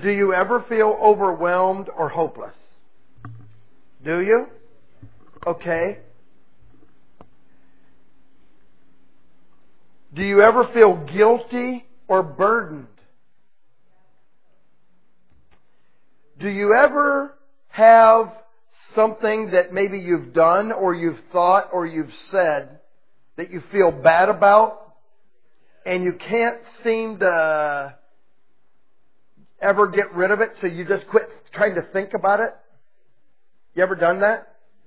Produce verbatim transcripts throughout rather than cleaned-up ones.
Do you ever feel overwhelmed or hopeless? Do you? Okay. Do you ever feel guilty or burdened? Do you ever have something that maybe you've done or you've thought or you've said that you feel bad about and you can't seem to ever get rid of it, so you just quit trying to think about it? You ever done that?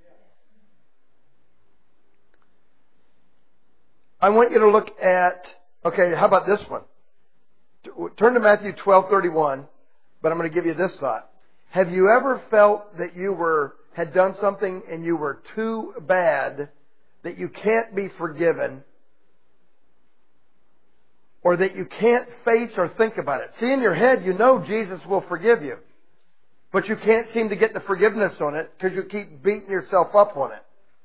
I want you to look at, okay, how about this one? Turn to Matthew twelve thirty-one, but I'm going to give you this thought. Have you ever felt that you were had done something and you were too bad that you can't be forgiven, or that you can't face or think about it? See, in your head, you know Jesus will forgive you, but you can't seem to get the forgiveness on it because you keep beating yourself up on it.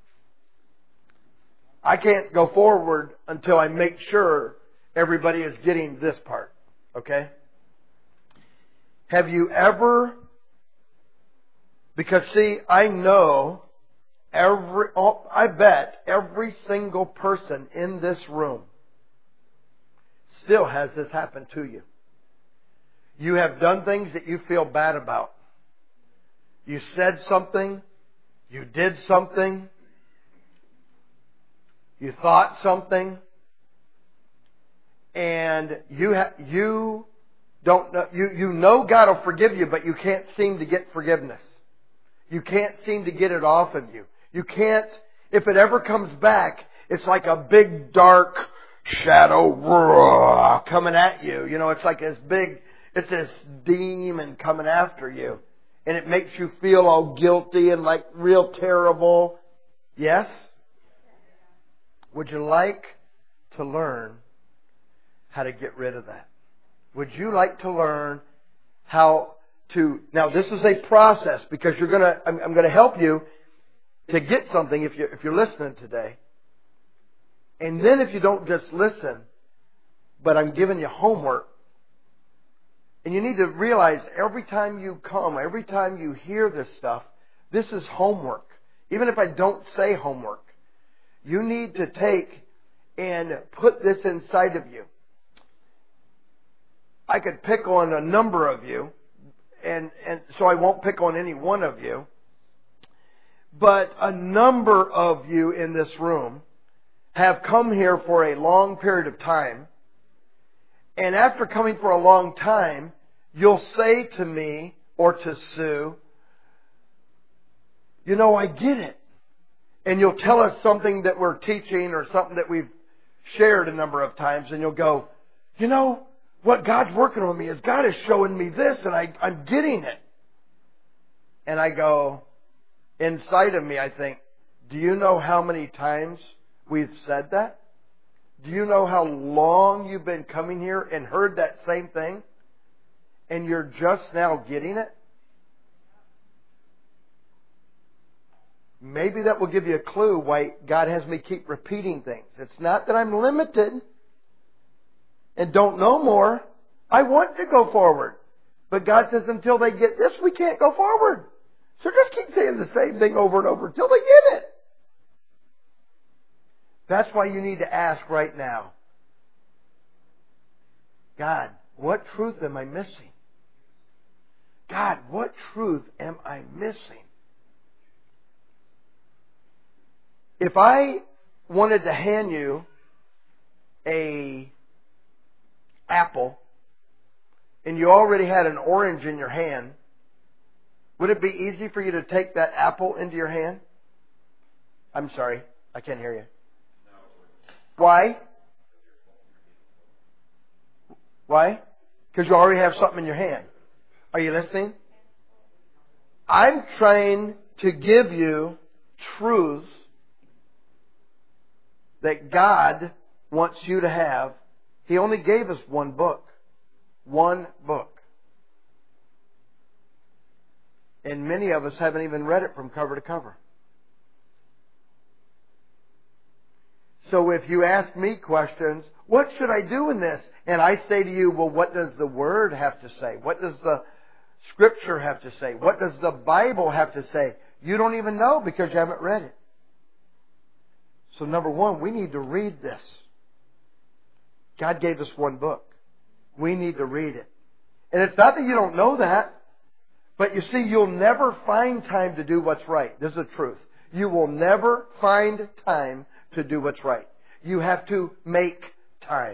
I can't go forward until I make sure everybody is getting this part. Okay? Have you ever... Because see, I know every... I bet every single person in this room still has this happen to you. You have done things that you feel bad about. You said something. You did something. You thought something, and you ha- you don't know, you, you know God will forgive you, but you can't seem to get forgiveness. You can't seem to get it off of you. You can't, if it ever comes back, it's like a big dark shadow roar, coming at you. You know, it's like this big, it's this demon coming after you. And it makes you feel all guilty and like real terrible. Yes? Would you like to learn how to get rid of that? Would you like to learn how to... Now, this is a process because you're going to... I'm, I'm going to help you to get something if you're, if you're listening today. And then if you don't just listen, but I'm giving you homework. And you need to realize every time you come, every time you hear this stuff, this is homework. Even if I don't say homework. You need to take and put this inside of you. I could pick on a number of you, and, and so I won't pick on any one of you. But a number of you in this room have come here for a long period of time. And after coming for a long time, you'll say to me or to Sue, you know, I get it. And you'll tell us something that we're teaching or something that we've shared a number of times. And you'll go, you know, what God's working on me is God is showing me this and I, I'm getting it. And I go, inside of me, I think, do you know how many times we've said that? Do you know how long you've been coming here and heard that same thing? And you're just now getting it? Maybe that will give you a clue why God has me keep repeating things. It's not that I'm limited and don't know more. I want to go forward. But God says until they get this, we can't go forward. So just keep saying the same thing over and over until they get it. That's why you need to ask right now, God, what truth am I missing? God, what truth am I missing? If I wanted to hand you a apple and you already had an orange in your hand, would it be easy for you to take that apple into your hand? I'm sorry, I can't hear you. Why? Why? Because you already have something in your hand. Are you listening? I'm trying to give you truths that God wants you to have. He only gave us one book. One book. And many of us haven't even read it from cover to cover. So if you ask me questions, what should I do in this? And I say to you, well, what does the Word have to say? What does the Scripture have to say? What does the Bible have to say? You don't even know because you haven't read it. So number one, we need to read this. God gave us one book. We need to read it. And it's not that you don't know that, but you see, you'll never find time to do what's right. This is the truth. You will never find time to do what's right. You have to make time.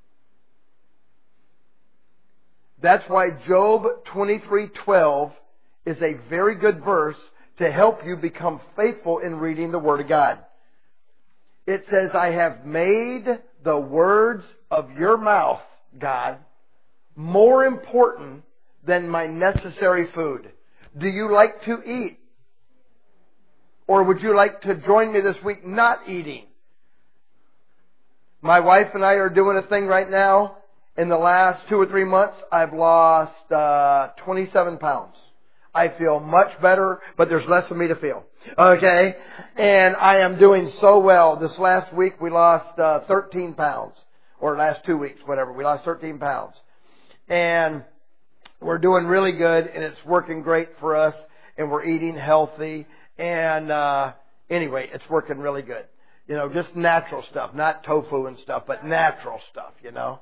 That's why Job twenty-three twelve is a very good verse to help you become faithful in reading the Word of God. It says, I have made the words of your mouth, God, more important than my necessary food. Do you like to eat? Or would you like to join me this week not eating? My wife and I are doing a thing right now. In the last two or three months, I've lost uh, twenty-seven pounds. I feel much better, but there's less of me to feel. Okay? And I am doing so well. This last week we lost uh, thirteen pounds. Or last two weeks, whatever. We lost thirteen pounds. And we're doing really good, and it's working great for us, and we're eating healthy. And uh, anyway, it's working really good. You know, just natural stuff, not tofu and stuff, but natural stuff, you know.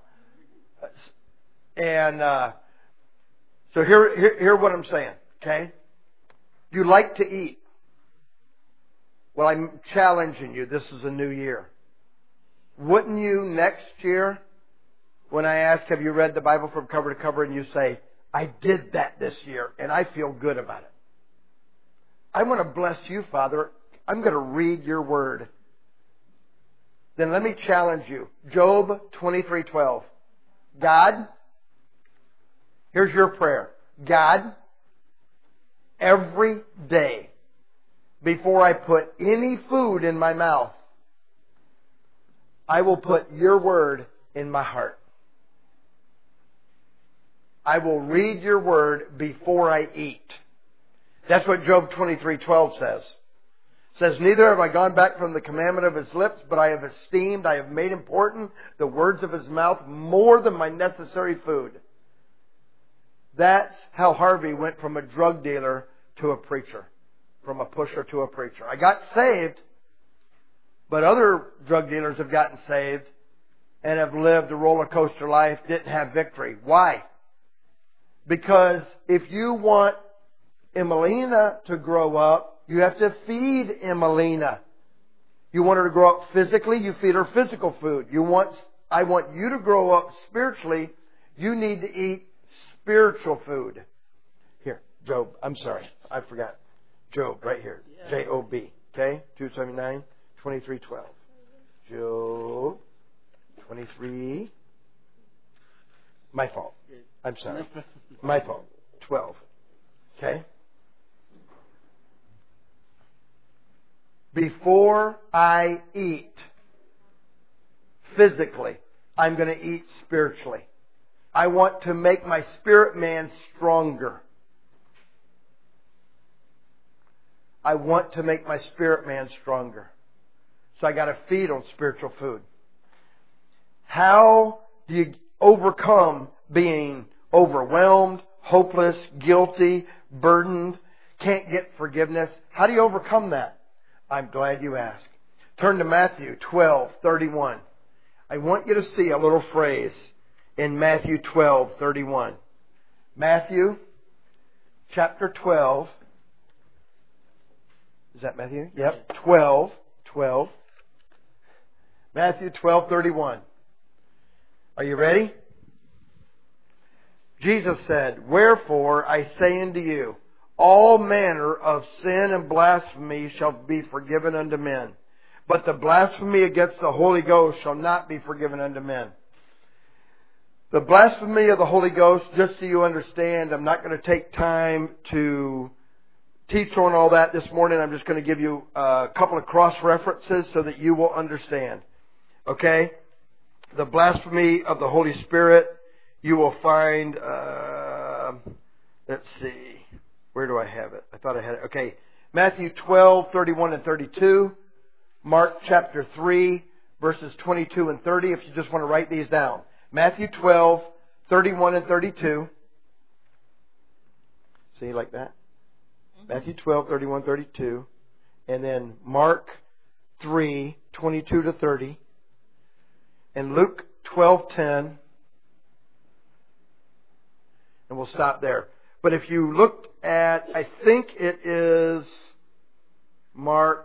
And uh, so here, here, here what I'm saying, okay? You like to eat. Well, I'm challenging you. This is a new year. Wouldn't you next year, when I ask, have you read the Bible from cover to cover, and you say, I did that this year, and I feel good about it. I want to bless you, Father. I'm going to read your word. Then let me challenge you. Job twenty-three twelve. God, here's your prayer. God, every day, before I put any food in my mouth, I will put your word in my heart. I will read your word before I eat. That's what Job twenty-three twelve says. It says, neither have I gone back from the commandment of his lips, but I have esteemed, I have made important the words of his mouth more than my necessary food. That's how Harvey went from a drug dealer to a preacher. From a pusher to a preacher. I got saved, but other drug dealers have gotten saved and have lived a roller coaster life, didn't have victory. Why? Because if you want Emelina to grow up, you have to feed Emelina. You want her to grow up physically, you feed her physical food. You want, I want you to grow up spiritually, you need to eat spiritual food. Here, Job, I'm sorry, I forgot. Job, right here. J O B. Okay? two seventy-nine, twenty-three twelve. Job twenty-three. My fault. I'm sorry. My fault. twelve. Okay? Before I eat physically, I'm going to eat spiritually. I want to make my spirit man stronger. I want to make my spirit man stronger. So I got to feed on spiritual food. How do you overcome being overwhelmed, hopeless, guilty, burdened, can't get forgiveness? How do you overcome that? I'm glad you asked. Turn to Matthew twelve thirty-one. I want you to see a little phrase in Matthew twelve thirty-one. Matthew chapter twelve. Is that Matthew? Yep. twelve. twelve. Matthew twelve thirty-one. Are you ready? Jesus said, wherefore I say unto you, all manner of sin and blasphemy shall be forgiven unto men. But the blasphemy against the Holy Ghost shall not be forgiven unto men. The blasphemy of the Holy Ghost, just so you understand, I'm not going to take time to teach on all that this morning. I'm just going to give you a couple of cross-references so that you will understand. Okay? The blasphemy of the Holy Spirit, you will find, uh, let's see. Where do I have it? I thought I had it. Okay. Matthew twelve, thirty-one and thirty-two. Mark chapter three, verses twenty-two and thirty, if you just want to write these down. Matthew twelve, thirty-one and thirty-two. See, like that? Mm-hmm. Matthew twelve, thirty-one, thirty-two. And then Mark three, twenty-two to thirty. And Luke twelve, ten. And we'll stop there. But if you look at, I think it is Mark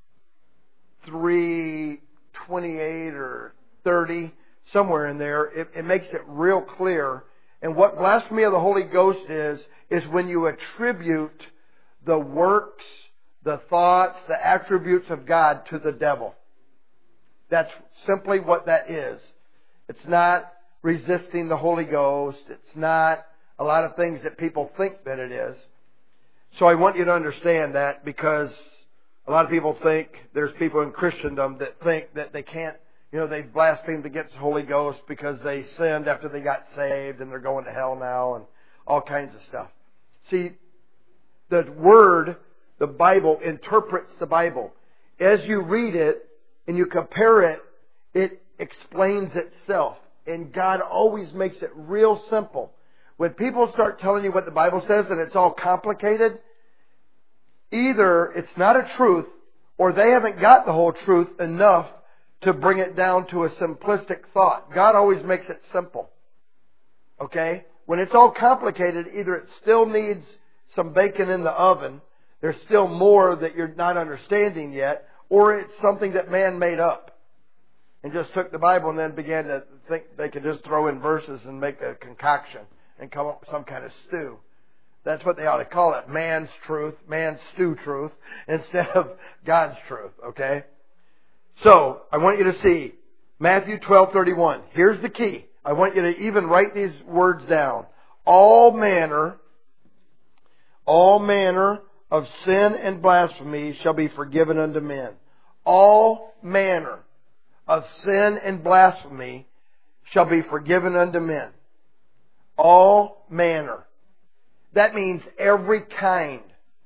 three, twenty-eight or thirty, somewhere in there, it, it makes it real clear. And what blasphemy of the Holy Ghost is, is when you attribute the works, the thoughts, the attributes of God to the devil. That's simply what that is. It's not resisting the Holy Ghost. It's not a lot of things that people think that it is. So I want you to understand that, because a lot of people think, there's people in Christendom that think that they can't, you know, they've blasphemed against the Holy Ghost because they sinned after they got saved and they're going to hell now and all kinds of stuff. See, the Word, the Bible, interprets the Bible. As you read it and you compare it, it explains itself. And God always makes it real simple. When people start telling you what the Bible says and it's all complicated, either it's not a truth or they haven't got the whole truth enough to bring it down to a simplistic thought. God always makes it simple. Okay? When it's all complicated, either it still needs some bacon in the oven, there's still more that you're not understanding yet, or it's something that man made up and just took the Bible and then began to think they could just throw in verses and make a concoction and come up with some kind of stew. That's what they ought to call it. Man's truth, man's stew truth, instead of God's truth. Okay? So, I want you to see Matthew twelve, thirty-one. Here's the key. I want you to even write these words down. All manner, all manner of sin and blasphemy shall be forgiven unto men. All manner of sin and blasphemy shall be forgiven unto men. All manner. That means every kind.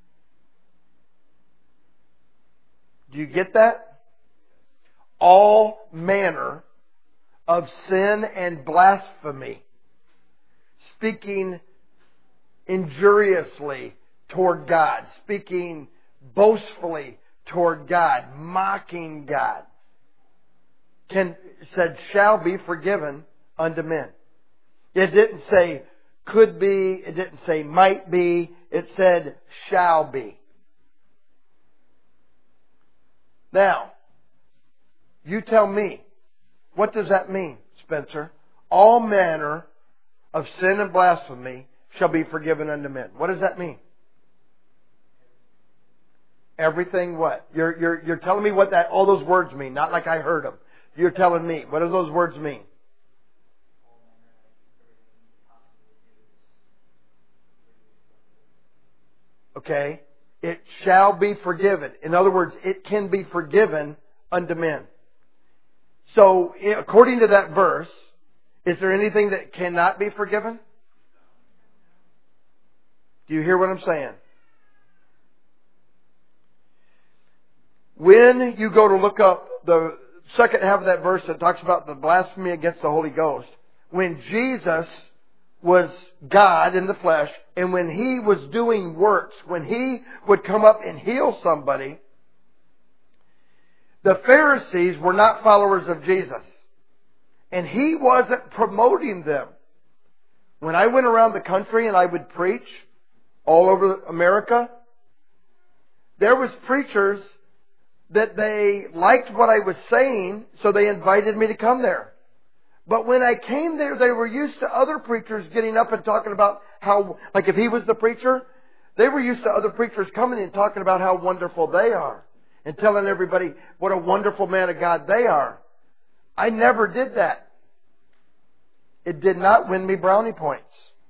Do you get that? All manner of sin and blasphemy. Speaking injuriously toward God. Speaking boastfully toward God. Mocking God. Can, said, shall be forgiven unto men. It didn't say could be. It didn't say might be. It said shall be. Now, you tell me, what does that mean, Spencer? All manner of sin and blasphemy shall be forgiven unto men. What does that mean? Everything what? You're, you're, you're telling me what that all those words mean, not like I heard them. You're telling me. What do those words mean? Okay? It shall be forgiven. In other words, it can be forgiven unto men. So, according to that verse, is there anything that cannot be forgiven? Do you hear what I'm saying? When you go to look up the second half of that verse that talks about the blasphemy against the Holy Ghost, when Jesus was God in the flesh, and when He was doing works, when He would come up and heal somebody, the Pharisees were not followers of Jesus. And He wasn't promoting them. When I went around the country and I would preach all over America, there was preachers that they liked what I was saying, so they invited me to come there. But when I came there, they were used to other preachers getting up and talking about how, like if he was the preacher, they were used to other preachers coming and talking about how wonderful they are. And telling everybody what a wonderful man of God they are. I never did that. It did not win me brownie points.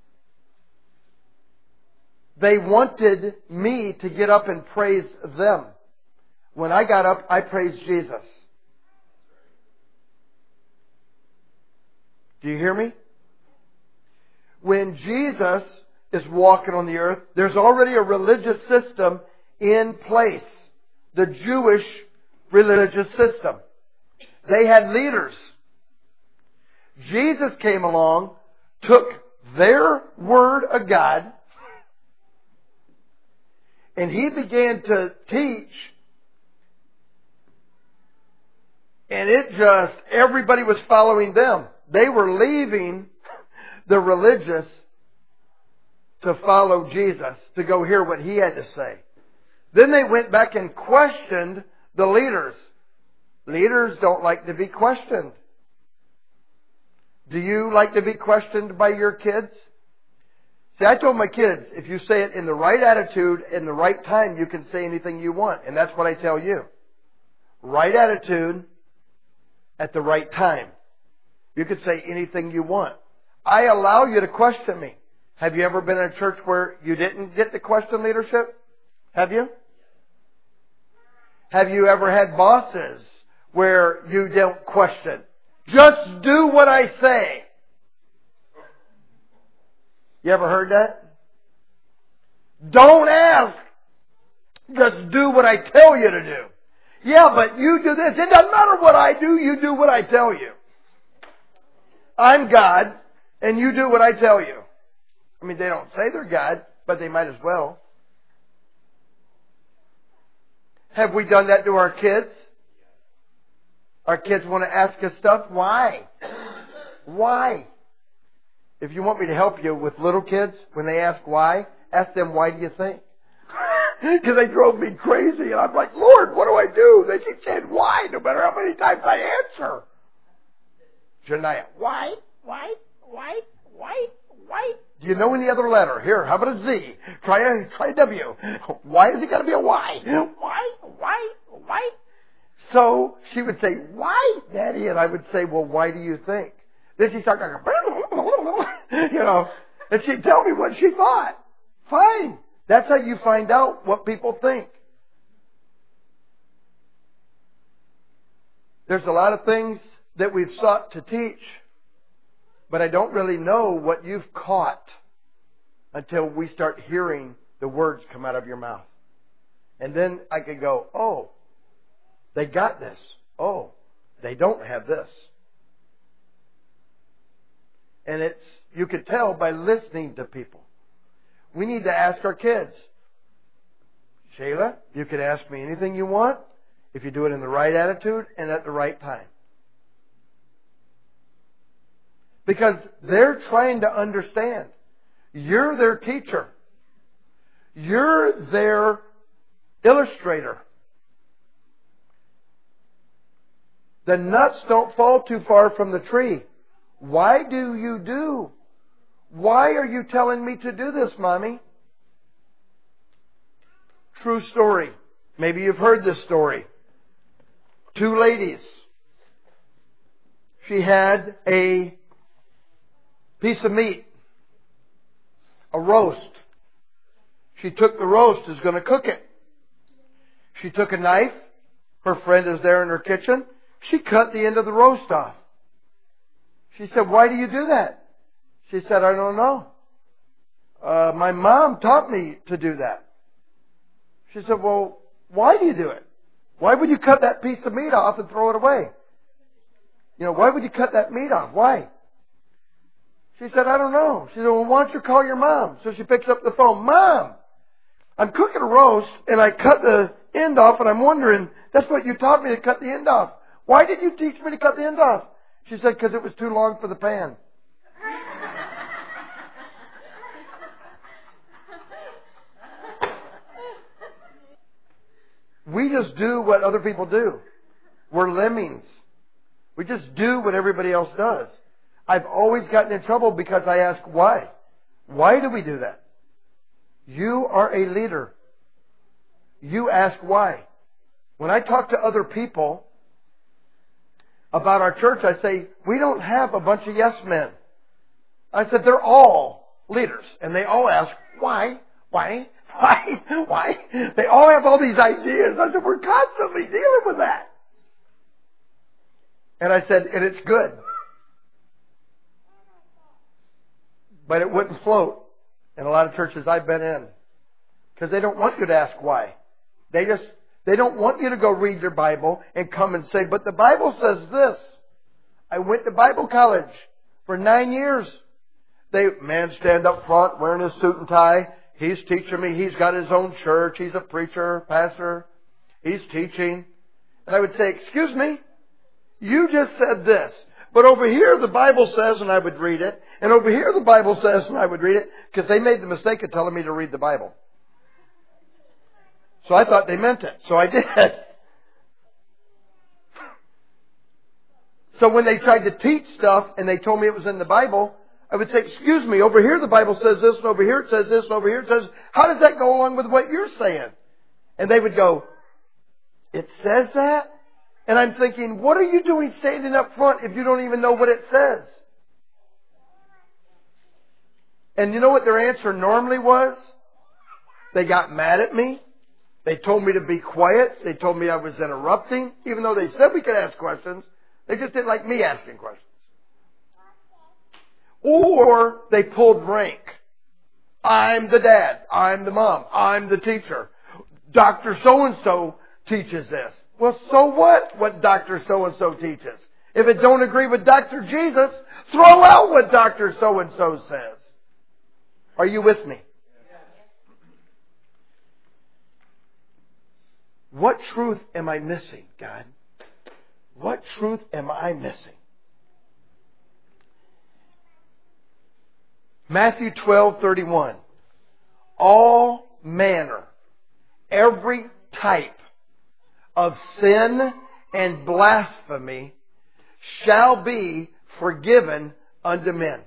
They wanted me to get up and praise them. When I got up, I praised Jesus. Do you hear me? When Jesus is walking on the earth, there's already a religious system in place. The Jewish religious system. They had leaders. Jesus came along, took their word of God, And he began to teach. And it just, everybody was following them. They were leaving the religious to follow Jesus, to go hear what he had to say. Then they went back and questioned the leaders. Leaders don't like to be questioned. Do you like to be questioned by your kids? See, I told my kids, if you say it in the right attitude, in the right time, you can say anything you want. And that's what I tell you. Right attitude at the right time. You can say anything you want. I allow you to question me. Have you ever been in a church where you didn't get to question leadership? Have you? Have you ever had bosses where you don't question? Just do what I say. You ever heard that? Don't ask. Just do what I tell you to do. Yeah, but you do this. It doesn't matter what I do. You do what I tell you. I'm God, and you do what I tell you. I mean, they don't say they're God, but they might as well. Have we done that to our kids? Our kids want to ask us stuff. Why? Why? If you want me to help you with little kids, when they ask why, ask them, why do you think? Because they drove me crazy. And I'm like, Lord, what do I do? They keep saying why, no matter how many times I answer. Shania, why, why, why, why, why? Do you know any other letter? Here, how about a Z? Try a, try a W. Why is it got to be a Y? Why, why, why? So she would say, why, Daddy? And I would say, well, why do you think? Then she'd start going, you know, and she'd tell me what she thought. Fine. That's how you find out what people think. There's a lot of things that we've sought to teach, but I don't really know what you've caught until we start hearing the words come out of your mouth. And then I could go, oh, they got this. Oh, they don't have this. And it's, you could tell by listening to people. We need to ask our kids, Shayla, you can ask me anything you want if you do it in the right attitude and at the right time. Because they're trying to understand. You're their teacher. You're their illustrator. The nuts don't fall too far from the tree. Why do you do? Why are you telling me to do this, Mommy? True story. Maybe you've heard this story. Two ladies. She had a piece of meat. A roast. She took the roast, is going to cook it. She took a knife. Her friend is there in her kitchen. She cut the end of the roast off. She said, why do you do that? She said, I don't know. Uh, my mom taught me to do that. She said, well, why do you do it? Why would you cut that piece of meat off and throw it away? You know, why would you cut that meat off? Why? She said, I don't know. She said, well, why don't you call your mom? So she picks up the phone. Mom, I'm cooking a roast and I cut the end off and I'm wondering, that's what you taught me to cut the end off. Why did you teach me to cut the end off? She said, because it was too long for the pan. We just do what other people do. We're lemmings. We just do what everybody else does. I've always gotten in trouble because I ask why. Why do we do that? You are a leader. You ask why. When I talk to other people about our church, I say, we don't have a bunch of yes men. I said, they're all leaders. And they all ask, why? Why? Why? Why? They all have all these ideas. I said, we're constantly dealing with that. And I said, and it's good. But it wouldn't float in a lot of churches I've been in. Because they don't want you to ask why. They just, they don't want you to go read your Bible and come and say, but the Bible says this. I went to Bible college for nine years. They, man stand up front wearing his suit and tie. He's teaching me. He's got his own church. He's a preacher, pastor. He's teaching. And I would say, excuse me, you just said this. But over here the Bible says, and I would read it. And over here the Bible says, and I would read it. Because they made the mistake of telling me to read the Bible. So I thought they meant it. So I did. So when they tried to teach stuff and they told me it was in the Bible, I would say, excuse me, over here the Bible says this, and over here it says this, and over here it says, how does that go along with what you're saying? And they would go, it says that? And I'm thinking, what are you doing standing up front if you don't even know what it says? And you know what their answer normally was? They got mad at me. They told me to be quiet. They told me I was interrupting, even though they said we could ask questions. They just didn't like me asking questions. Or they pulled rank. I'm the dad. I'm the mom. I'm the teacher. Doctor so-and-so teaches this. Well, so what, what Doctor so-and-so teaches? If it don't agree with Doctor Jesus, throw out what Doctor so-and-so says. Are you with me? What truth am I missing, God? What truth am I missing? Matthew twelve thirty-one. All manner, every type of sin and blasphemy shall be forgiven unto men.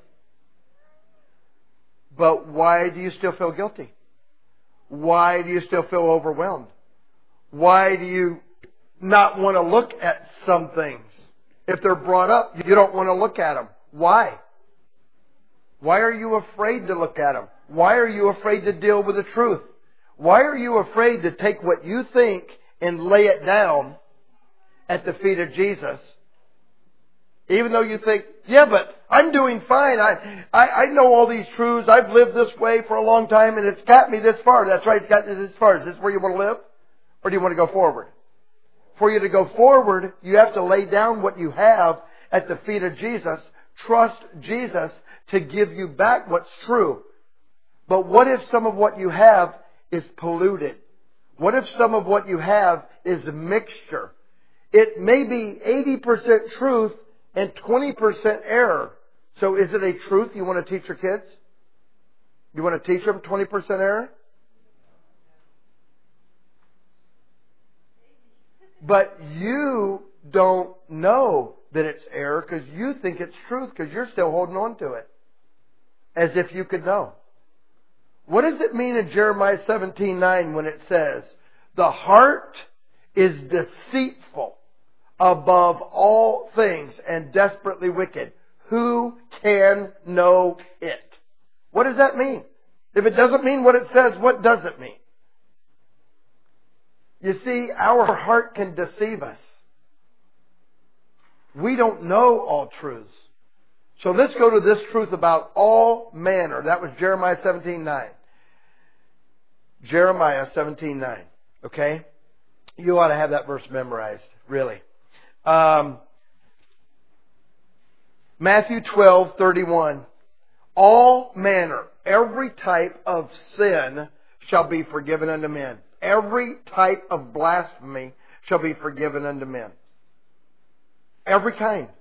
But why do you still feel guilty? Why do you still feel overwhelmed? Why do you not want to look at some things? If they're brought up, you don't want to look at them. Why? Why are you afraid to look at them? Why are you afraid to deal with the truth? Why are you afraid to take what you think and lay it down at the feet of Jesus? Even though you think, yeah, but I'm doing fine. I, I, I know all these truths. I've lived this way for a long time and it's got me this far. That's right, it's got me this far. Is this where you want to live? Or do you want to go forward? For you to go forward, you have to lay down what you have at the feet of Jesus. Trust Jesus to give you back what's true. But what if some of what you have is polluted? What if some of what you have is a mixture? It may be eighty percent truth and twenty percent error. So is it a truth you want to teach your kids? You want to teach them twenty percent error? But you don't know that it's error because you think it's truth because you're still holding on to it. As if you could know. What does it mean in Jeremiah seventeen nine when it says, the heart is deceitful above all things and desperately wicked. Who can know it? What does that mean? If it doesn't mean what it says, what does it mean? You see, our heart can deceive us. We don't know all truths. So let's go to this truth about all manner. That was Jeremiah seventeen nine. Jeremiah seventeen nine. Okay? You ought to have that verse memorized. Really. Um, Matthew twelve thirty-one. All manner, every type of sin shall be forgiven unto men. Every type of blasphemy shall be forgiven unto men. Every kind.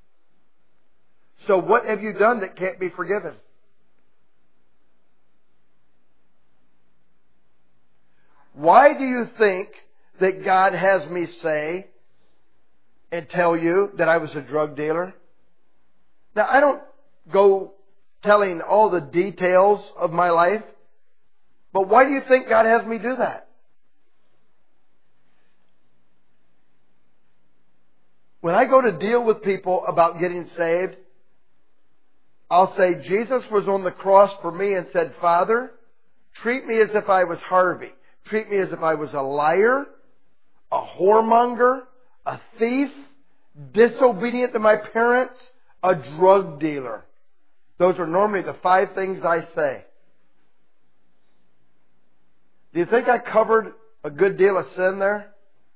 So what have you done that can't be forgiven? Why do you think that God has me say and tell you that I was a drug dealer? Now, I don't go telling all the details of my life, but why do you think God has me do that? When I go to deal with people about getting saved, I'll say, Jesus was on the cross for me and said, Father, treat me as if I was Harvey. Treat me as if I was a liar, a whoremonger, a thief, disobedient to my parents, a drug dealer. Those are normally the five things I say. Do you think I covered a good deal of sin there?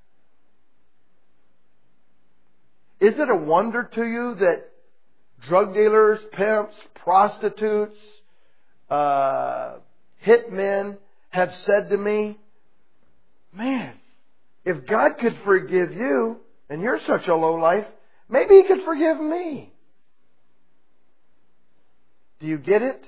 Is it a wonder to you that drug dealers, pimps, prostitutes, uh, hitmen have said to me, man, if God could forgive you, and you're such a lowlife, maybe He could forgive me. Do you get it?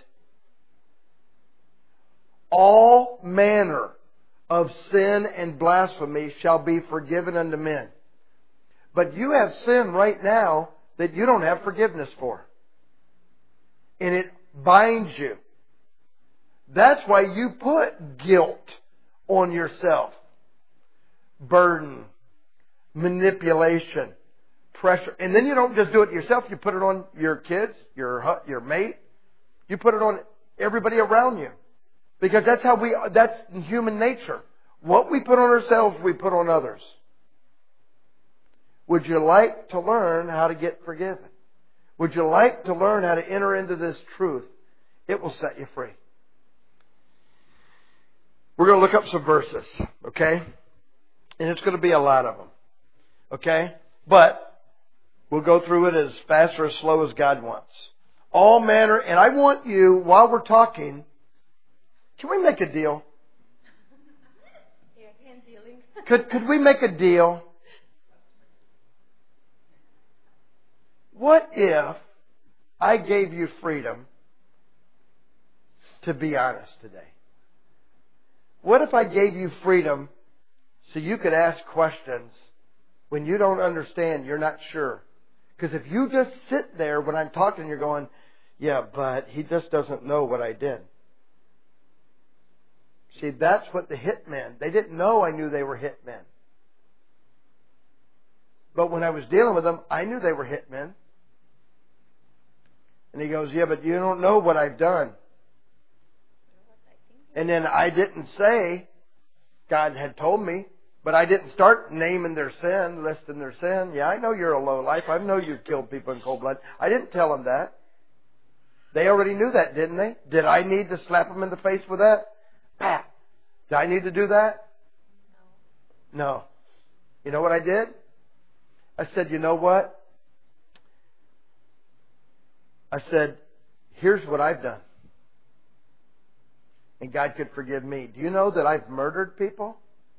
All manner of sin and blasphemy shall be forgiven unto men. But you have sin right now that you don't have forgiveness for. And it binds you. That's why you put guilt on yourself. Burden, manipulation, pressure. And then you don't just do it yourself. You put it on your kids, your your mate. You put it on everybody around you. Because that's how we, that's human nature. What we put on ourselves, we put on others. Would you like to learn how to get forgiven? Would you like to learn how to enter into this truth? It will set you free. We're going to look up some verses, okay? And it's going to be a lot of them, okay? But we'll go through it as fast or as slow as God wants. All manner, and I want you, while we're talking, can we make a deal? Yeah, hand dealing. Could could we make a deal? What if I gave you freedom to be honest today? What if I gave you freedom so you could ask questions when you don't understand, you're not sure? Because if you just sit there when I'm talking, you're going, yeah, but he just doesn't know what I did. See, that's what the hitmen, they didn't know I knew they were hitmen. But when I was dealing with them, I knew they were hitmen. And he goes, yeah, but you don't know what I've done. And then I didn't say, God had told me, but I didn't start naming their sin, listing their sin. Yeah, I know you're a low life. I know you've killed people in cold blood. I didn't tell them that. They already knew that, didn't they? Did I need to slap them in the face with that? Pat. Did I need to do that? No. No. You know what I did? I said, you know what? I said, here's what I've done. And God could forgive me. Do you know that I've murdered people?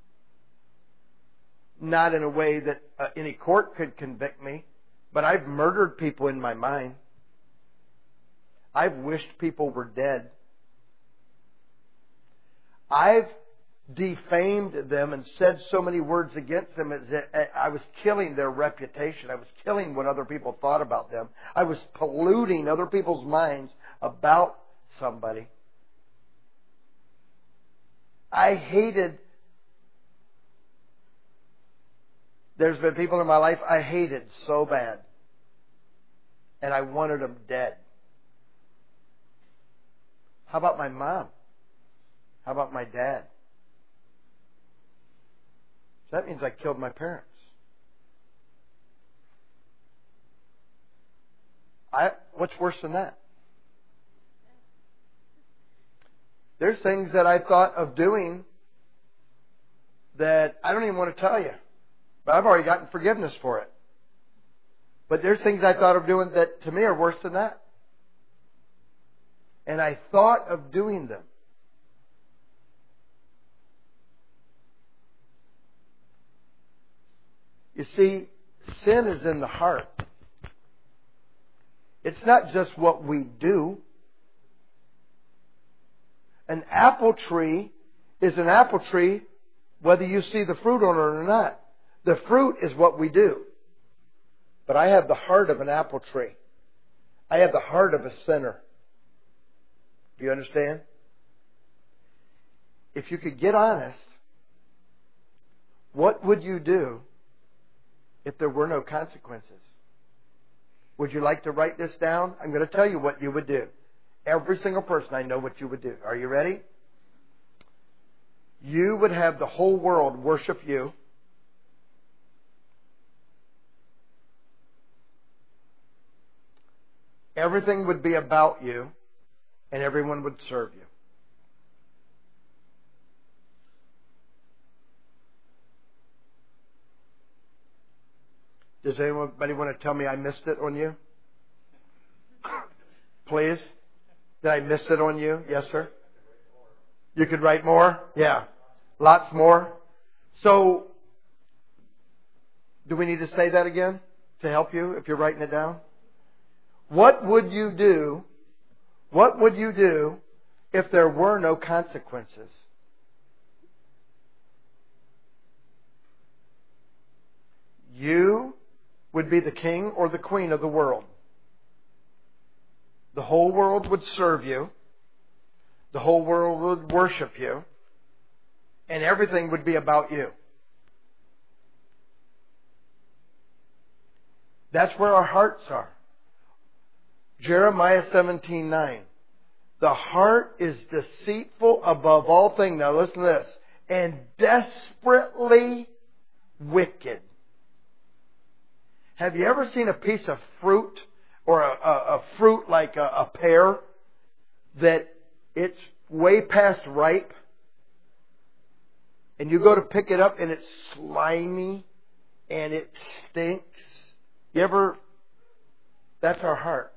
Not in a way that uh, any court could convict me, but I've murdered people in my mind. I've wished people were dead. I've defamed them and said so many words against them as that I was killing their reputation. I was killing what other people thought about them. I was polluting other people's minds about somebody. I hated. There's been people in my life I hated so bad. And I wanted them dead. How about my mom? How about my dad? So that means I killed my parents. I, what's worse than that? There's things that I thought of doing that I don't even want to tell you. But I've already gotten forgiveness for it. But there's things I thought of doing that to me are worse than that. And I thought of doing them. You see, sin is in the heart. It's not just what we do. An apple tree is an apple tree whether you see the fruit on it or not. The fruit is what we do. But I have the heart of an apple tree. I have the heart of a sinner. Do you understand? If you could get honest, what would you do if there were no consequences? Would you like to write this down? I'm going to tell you what you would do. Every single person, I know what you would do. Are you ready? You would have the whole world worship you. Everything would be about you, and everyone would serve you. Does anybody want to tell me I missed it on you? Please? Did I miss it on you? Yes, sir? You could write more? Yeah. Lots more. So, do we need to say that again to help you if you're writing it down? What would you do? What would you do if there were no consequences? You would be the king or the queen of the world. The whole world would serve you. The whole world would worship you. And everything would be about you. That's where our hearts are. Jeremiah seventeen nine. The heart is deceitful above all things. Now listen to this. And desperately wicked. Have you ever seen a piece of fruit or a, a, a fruit like a, a pear that it's way past ripe and you go to pick it up and it's slimy and it stinks? You ever? That's our heart.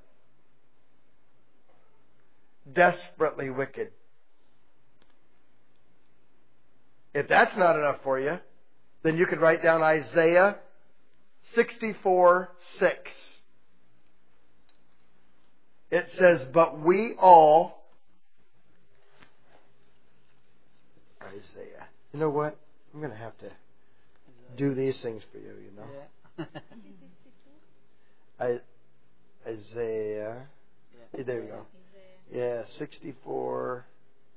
Desperately wicked. If that's not enough for you, then you could write down Isaiah sixty-four six. It says, but we all... Isaiah. You know what? I'm going to have to do these things for you, you know. I, Isaiah. Yeah. There you go. Yeah, sixty-four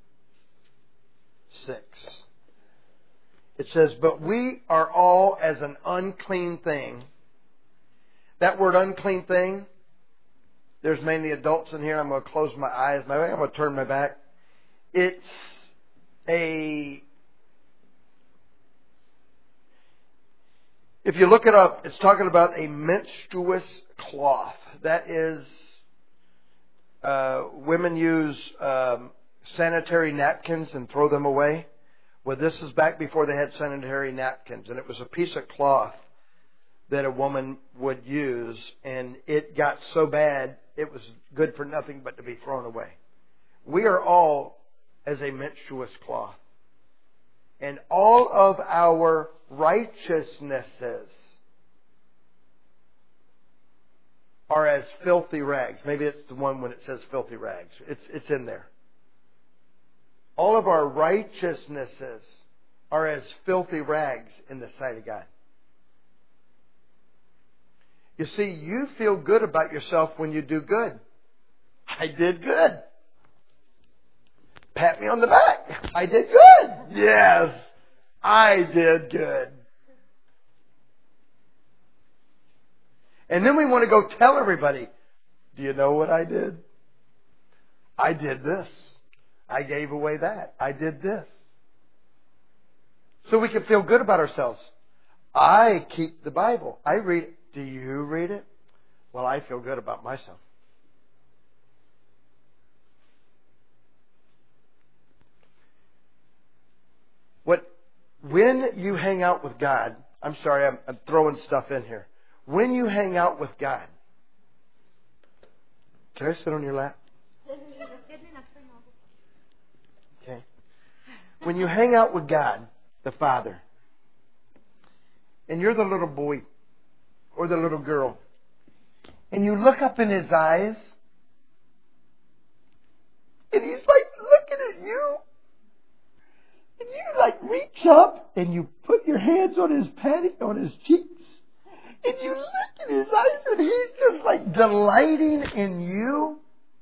six. It says, but we are all as an unclean thing. That word unclean thing, there's mainly adults in here. I'm going to close my eyes. I'm going to turn my back. It's a... If you look it up, it's talking about a menstruous cloth. That is... Uh, women use um, sanitary napkins and throw them away. Well, this is back before they had sanitary napkins. And it was a piece of cloth that a woman would use. And it got so bad, it was good for nothing but to be thrown away. We are all as a menstruous cloth. And all of our righteousnesses are as filthy rags. Maybe it's the one when it says filthy rags. It's, it's in there. All of our righteousnesses are as filthy rags in the sight of God. You see, you feel good about yourself when you do good. I did good. Pat me on the back. I did good. Yes, I did good. And then we want to go tell everybody, do you know what I did? I did this. I gave away that. I did this. So we can feel good about ourselves. I keep the Bible. I read it. Do you read it? Well, I feel good about myself. What, when you hang out with God, I'm sorry, I'm, I'm throwing stuff in here. When you hang out with God, can I sit on your lap? Okay. When you hang out with God, the Father, and you're the little boy or the little girl, and you look up in His eyes, and He's like looking at you, and you like reach up and you put your hands on His patty, on His cheeks, and you look in His eyes, and He's just like delighting in you.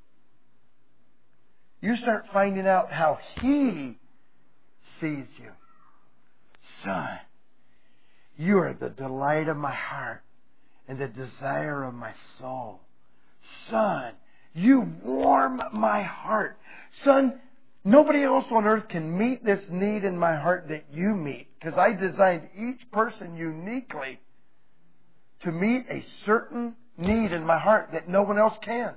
You start finding out how He sees you. Son, you are the delight of my heart and the desire of my soul. Son, you warm my heart. Son, nobody else on earth can meet this need in my heart that you meet, because I designed each person uniquely to meet a certain need in my heart that no one else can.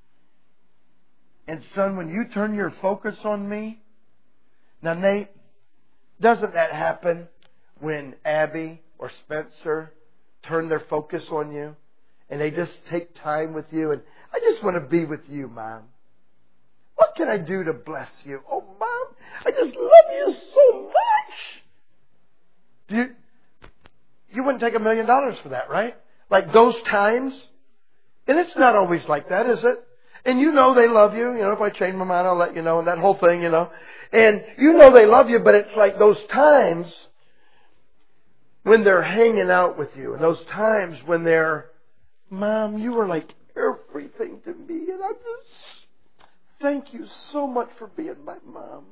And son, when you turn your focus on me, now Nate, doesn't that happen when Abby or Spencer turn their focus on you and they just take time with you and I just want to be with you, Mom. What what can I do to bless you? Oh, Mom, I just love you so much. Do you, you wouldn't take a million dollars for that, right? Like those times. And it's not always like that, is it? And you know they love you. You know, if I change my mind, I'll let you know. And that whole thing, you know. And you know they love you, but it's like those times when they're hanging out with you. And those times when they're, Mom, you were like everything to me. And I just thank you so much for being my mom.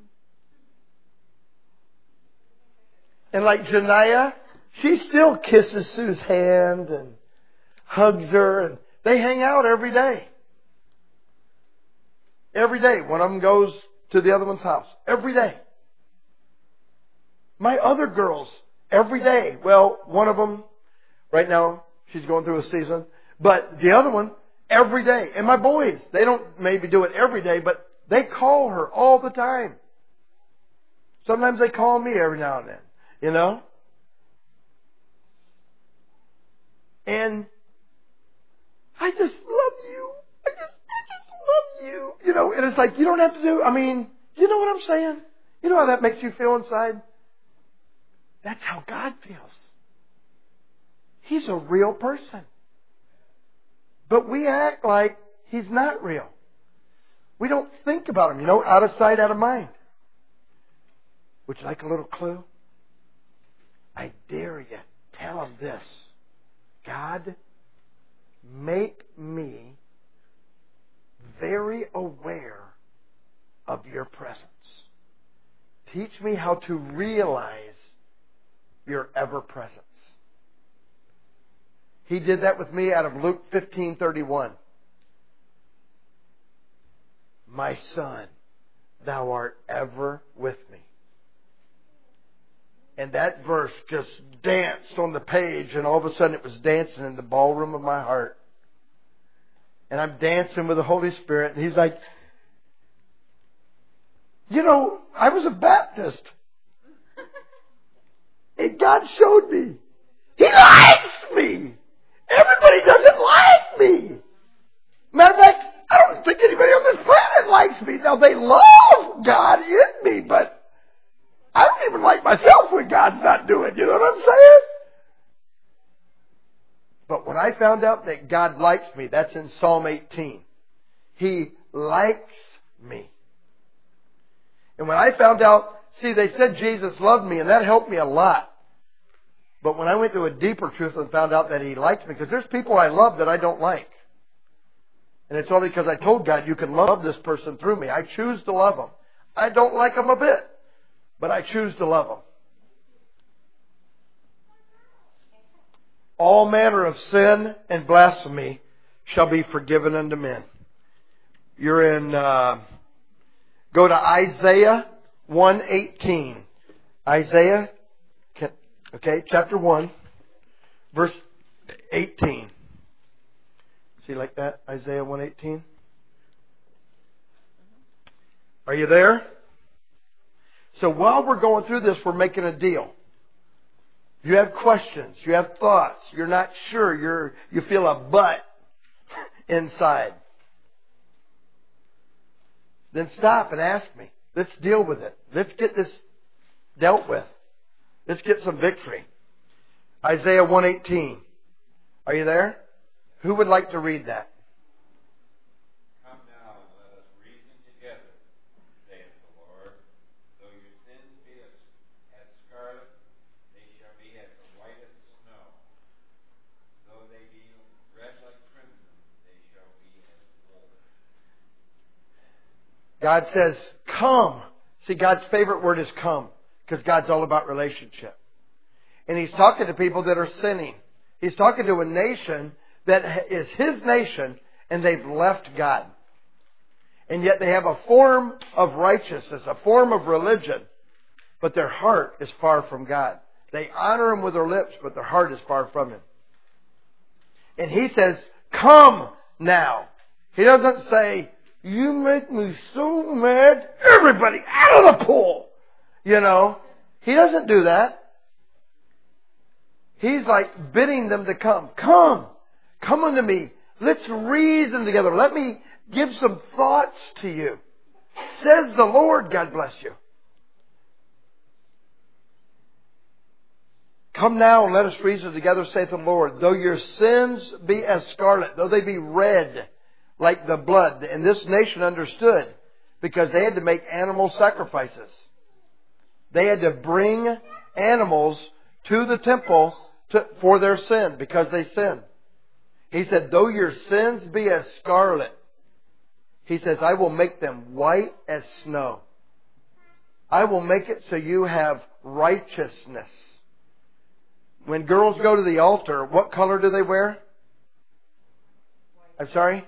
And like Janiyah, she still kisses Sue's hand and hugs her. And they hang out every day. Every day. One of them goes to the other one's house. Every day. My other girls, every day. Well, one of them, right now, she's going through a season. But the other one, every day. And my boys, they don't maybe do it every day, but they call her all the time. Sometimes they call me every now and then. You know? And I just love you. I just, I just love you. You know, and it's like, you don't have to do, I mean, you know what I'm saying? You know how that makes you feel inside? That's how God feels. He's a real person. But we act like He's not real. We don't think about Him, you know, out of sight, out of mind. Would you like a little clue? I dare you, tell Him this. God, make me very aware of Your presence. Teach me how to realize Your ever-presence. He did that with me out of Luke fifteen thirty-one. My son, thou art ever with me. And that verse just danced on the page, and all of a sudden it was dancing in the ballroom of my heart. And I'm dancing with the Holy Spirit, and He's like, you know, I was a Baptist. And God showed me. He likes me. Everybody doesn't like me. Matter of fact, I don't think anybody on this planet likes me. Now, they love God in me, but I don't even like myself when God's not doing. You know what I'm saying? But when I found out that God likes me, that's in Psalm eighteen. He likes me. And when I found out, see, they said Jesus loved me, and that helped me a lot. But when I went to a deeper truth and found out that He likes me, because there's people I love that I don't like. And it's only because I told God, you can love this person through me. I choose to love them. I don't like them a bit, but I choose to love them. All manner of sin and blasphemy shall be forgiven unto men. You're in, uh, go to Isaiah one eighteen. Isaiah, okay, chapter one, verse eighteen. See like that? Isaiah one eighteen. Are you there? So while we're going through this, we're making a deal. You have questions, you have thoughts, you're not sure, you're you feel a but inside. Then stop and ask me. Let's deal with it. Let's get this dealt with. Let's get some victory. Isaiah one eighteen. Are you there? Who would like to read that? Come now, let us reason together, saith the Lord. Though your sins be as, as scarlet, they shall be as the white as snow. Though they be red like crimson, they shall be as wool. God says, come. See, God's favorite word is come, because God's all about relationship. And He's talking to people that are sinning. He's talking to a nation that is His nation, and they've left God. And yet they have a form of righteousness, a form of religion, but their heart is far from God. They honor Him with their lips, but their heart is far from Him. And He says, come now. He doesn't say, you make me so mad, everybody out of the pool. You know, He doesn't do that. He's like bidding them to come. Come. Come unto me. Let's reason together. Let me give some thoughts to you. Says the Lord, God bless you. Come now and let us reason together, saith the Lord. Though your sins be as scarlet, though they be red like the blood. And this nation understood because they had to make animal sacrifices. They had to bring animals to the temple to, for their sin because they sinned. He said, though your sins be as scarlet, He says, I will make them white as snow. I will make it so you have righteousness. When girls go to the altar, what color do they wear? I'm sorry?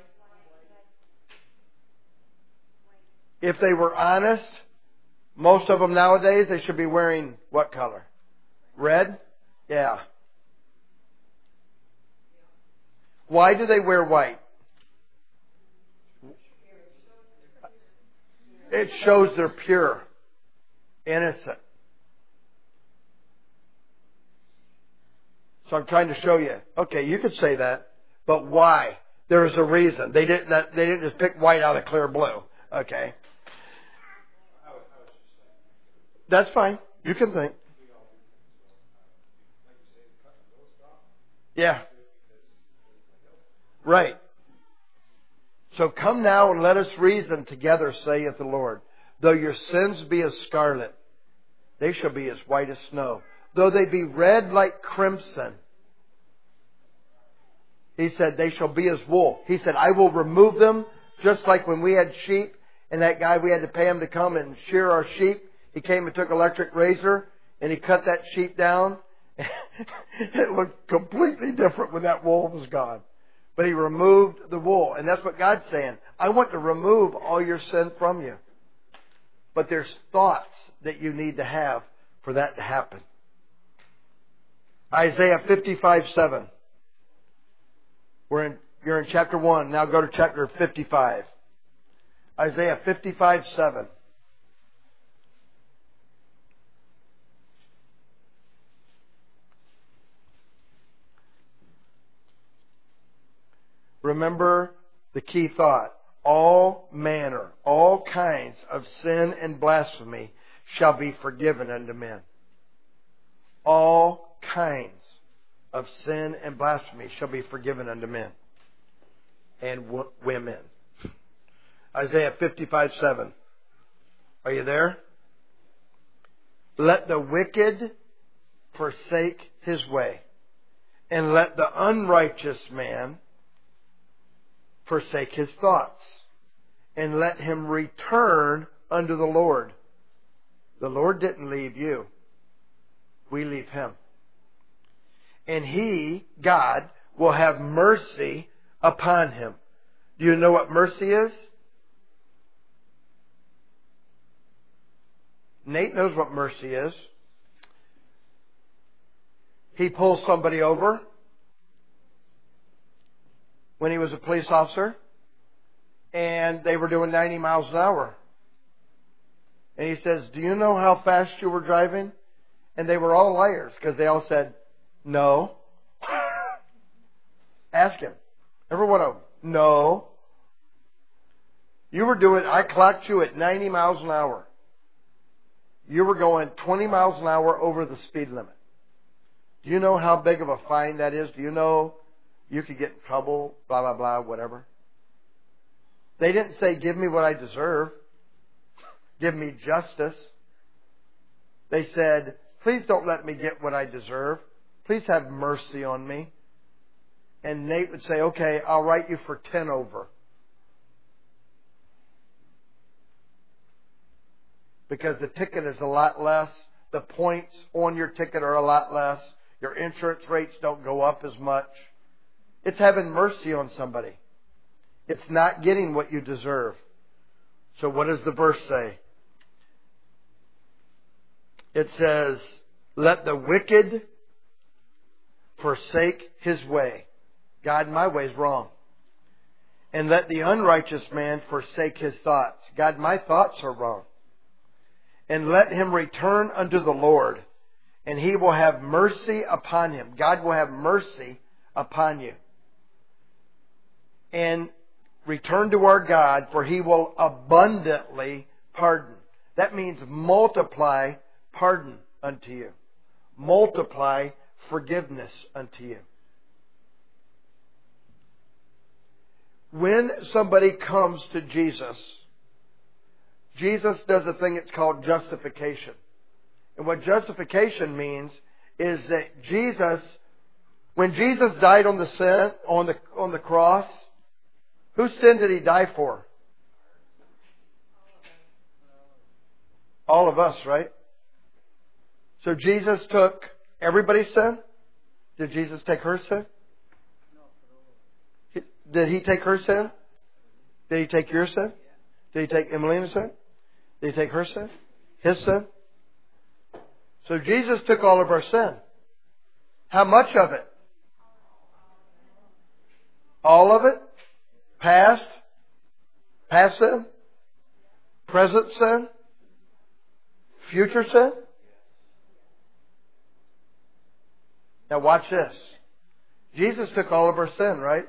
If they were honest, most of them nowadays, they should be wearing what color? Red? Yeah. Why do they wear white? It shows they're pure, innocent. So I'm trying to show you. Okay, you could say that, but why? There is a reason. They didn't. They didn't just pick white out of clear blue. Okay, that's fine. You can think. Yeah. Right. So come now and let us reason together, saith the Lord. Though your sins be as scarlet, they shall be as white as snow. Though they be red like crimson, He said, they shall be as wool. He said, I will remove them just like when we had sheep and that guy, we had to pay him to come and shear our sheep. He came and took an electric razor and he cut that sheep down. It looked completely different when that wool was gone. But He removed the wool. And that's what God's saying. I want to remove all your sin from you. But there's thoughts that you need to have for that to happen. Isaiah fifty-five seven. We're in, you're in chapter one. Now go to chapter fifty-five. Isaiah fifty-five seven. Remember the key thought. All manner, all kinds of sin and blasphemy shall be forgiven unto men. All kinds of sin and blasphemy shall be forgiven unto men and w- women. Isaiah fifty-five seven. Are you there? Let the wicked forsake his way, and let the unrighteous man forsake his thoughts, and let him return unto the Lord. The Lord didn't leave you. We leave Him. And He, God, will have mercy upon him. Do you know what mercy is? Nate knows what mercy is. He pulls somebody over when he was a police officer, and they were doing ninety miles an hour. And he says, do you know how fast you were driving? And they were all liars because they all said, no. Ask him. Every one of them. No. You were doing, I clocked you at ninety miles an hour. You were going twenty miles an hour over the speed limit. Do you know how big of a fine that is? Do you know you could get in trouble, blah, blah, blah, whatever? They didn't say, give me what I deserve. Give me justice. They said, please don't let me get what I deserve. Please have mercy on me. And Nate would say, okay, I'll write you for ten over. Because the ticket is a lot less. The points on your ticket are a lot less. Your insurance rates don't go up as much. It's having mercy on somebody. It's not getting what you deserve. So what does the verse say? It says, let the wicked forsake his way. God, my way's wrong. And let the unrighteous man forsake his thoughts. God, my thoughts are wrong. And let him return unto the Lord, and He will have mercy upon him. God will have mercy upon you. And Return to our God, for He will abundantly pardon. That means multiply pardon unto you. Multiply forgiveness unto you. When somebody comes to Jesus, Jesus does a thing that's called justification. And what justification means is that Jesus, when Jesus died on the sin, on the on the cross, whose sin did He die for? All of us, right? So Jesus took everybody's sin? Did Jesus take her sin? Did He take her sin? Did He take your sin? Did He take Emelina's sin? Did He take her sin? His sin? So Jesus took all of our sin. How much of it? All of it? Past? Past sin? Present sin? Future sin? Now watch this. Jesus took all of our sin, right?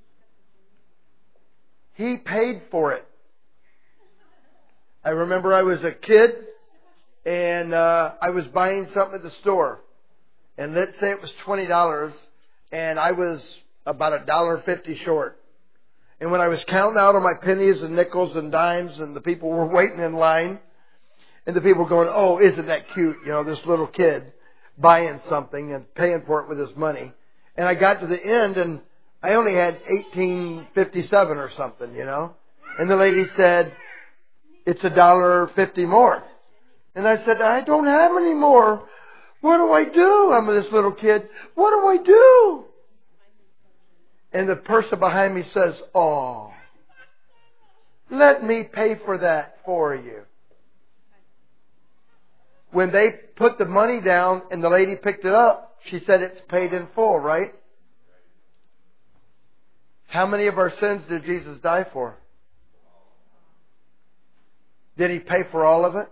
He paid for it. I remember I was a kid and uh, I was buying something at the store. And let's say it was twenty dollars and I was about a dollar fifty short. And when I was counting out on my pennies and nickels and dimes and the people were waiting in line and the people were going, oh, isn't that cute? You know, this little kid buying something and paying for it with his money. And I got to the end and I only had eighteen fifty-seven or something, you know. And the lady said, it's a dollar fifty more. And I said, I don't have any more. What do I do? I'm this little kid. What do I do? And the person behind me says, oh, let me pay for that for you. When they put the money down and the lady picked it up, she said it's paid in full, right? How many of our sins did Jesus die for? Did He pay for all of it?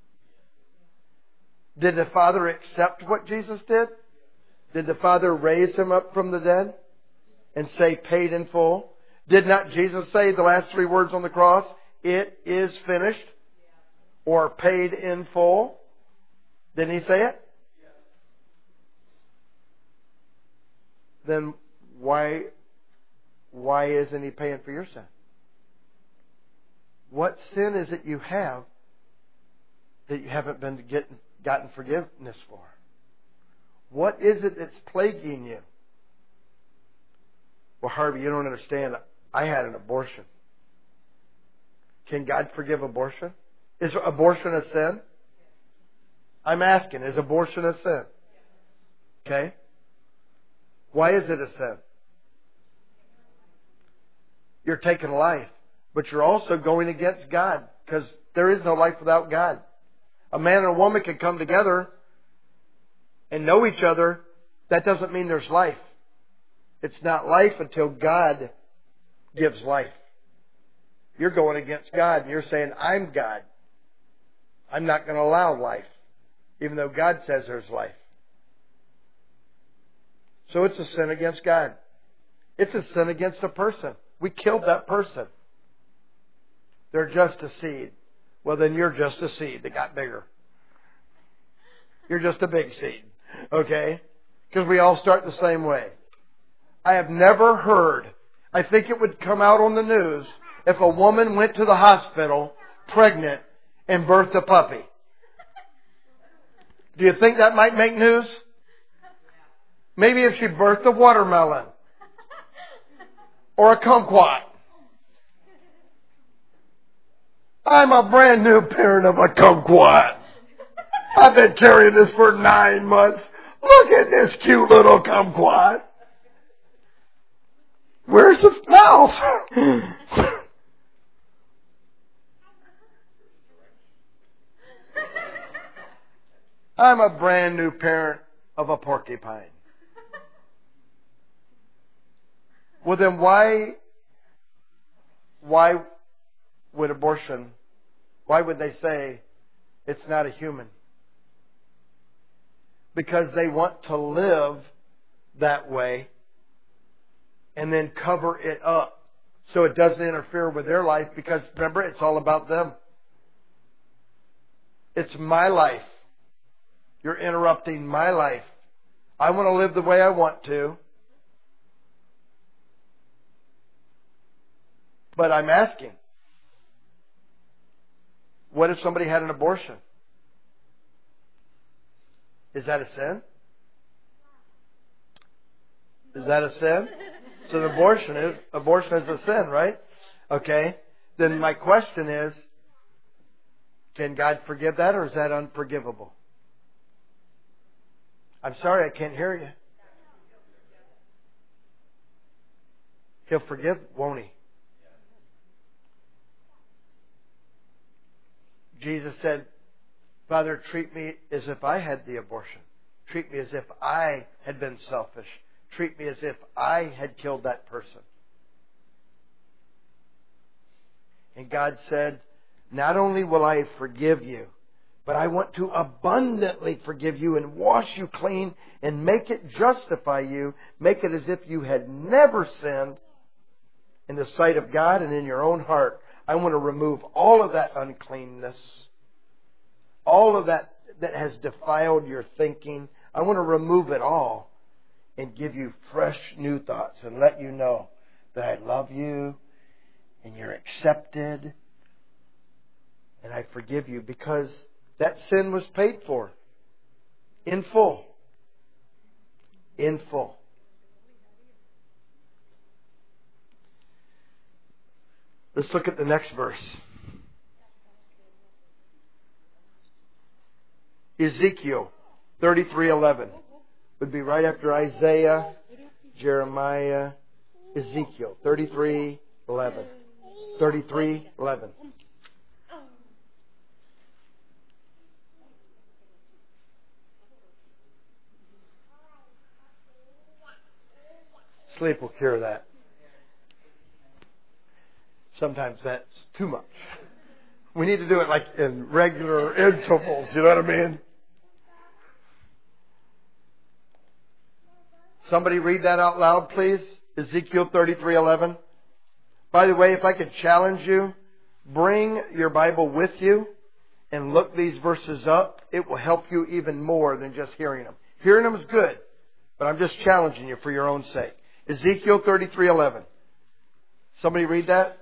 Did the Father accept what Jesus did? Did the Father raise Him up from the dead and say paid in full? Did not Jesus say the last three words on the cross? It is finished. Or paid in full? Didn't He say it? Then why, why isn't He paying for your sin? What sin is it you have that you haven't been getting, gotten forgiveness for? What is it that's plaguing you? Well, Harvey, you don't understand. I had an abortion. Can God forgive abortion? Is abortion a sin? I'm asking, is abortion a sin? Okay. Why is it a sin? You're taking life. But you're also going against God. Because there is no life without God. A man and a woman can come together and know each other. That doesn't mean there's life. It's not life until God gives life. You're going against God and you're saying, I'm God. I'm not going to allow life. Even though God says there's life. So it's a sin against God. It's a sin against a person. We killed that person. They're just a seed. Well, then you're just a seed that got bigger. You're just a big seed. Okay? Because we all start the same way. I have never heard, I think it would come out on the news, if a woman went to the hospital pregnant and birthed a puppy. Do you think that might make news? Maybe if she birthed a watermelon. Or a kumquat. I'm a brand new parent of a kumquat. I've been carrying this for nine months. Look at this cute little kumquat. Where's the mouth? I'm a brand new parent of a porcupine. Well, then why, why would abortion, why would they say it's not a human? Because they want to live that way and then cover it up so it doesn't interfere with their life, because remember, it's all about them. It's my life. You're interrupting my life. I want to live the way I want to. But I'm asking, what if somebody had an abortion? Is that a sin? Is that a sin? So an abortion is abortion is a sin, right? Okay. Then my question is, can God forgive that, or is that unforgivable? I'm sorry, I can't hear you. He'll forgive, won't He? Jesus said, Father, treat me as if I had the abortion. Treat me as if I had been selfish. Treat me as if I had killed that person. And God said, not only will I forgive you, but I want to abundantly forgive you and wash you clean and make it justify you. Make it as if you had never sinned in the sight of God and in your own heart. I want to remove all of that uncleanness, all of that that has defiled your thinking. I want to remove it all and give you fresh new thoughts and let you know that I love you and you're accepted and I forgive you, because that sin was paid for in full. In full. Let's look at the next verse. Ezekiel thirty-three eleven would be right after Isaiah, Jeremiah, Ezekiel thirty-three eleven. thirty-three eleven. Sleep will cure that. Sometimes that's too much. We need to do it like in regular intervals, you know what I mean? Somebody read that out loud, please. Ezekiel thirty-three eleven. By the way, if I could challenge you, bring your Bible with you and look these verses up. It will help you even more than just hearing them. Hearing them is good, but I'm just challenging you for your own sake. Ezekiel thirty-three eleven. Somebody read that?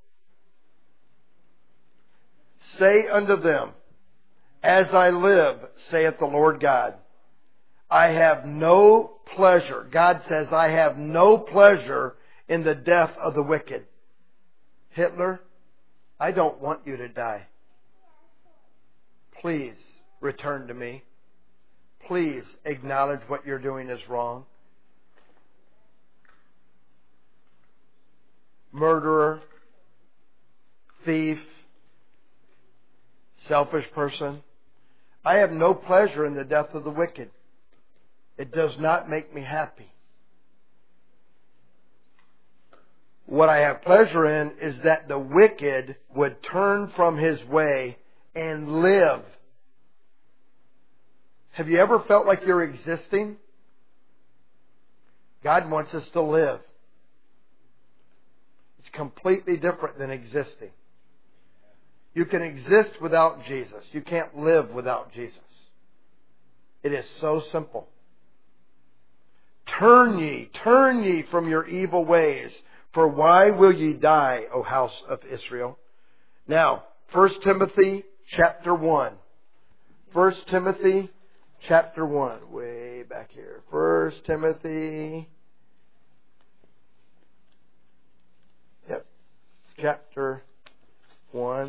Say unto them, as I live, saith the Lord God, I have no pleasure. God says, I have no pleasure in the death of the wicked. Hitler, I don't want you to die. Please return to me. Please acknowledge what you're doing is wrong. Murderer, thief, selfish person. I have no pleasure in the death of the wicked. It does not make me happy. What I have pleasure in is that the wicked would turn from his way and live. Have you ever felt like you're existing? God wants us to live. It's completely different than existing. You can exist without Jesus. You can't live without Jesus. It is so simple. Turn ye, turn ye from your evil ways, for why will ye die, O house of Israel? Now, First Timothy chapter one. First Timothy chapter one. Way back here. First Timothy. Yep. Chapter one.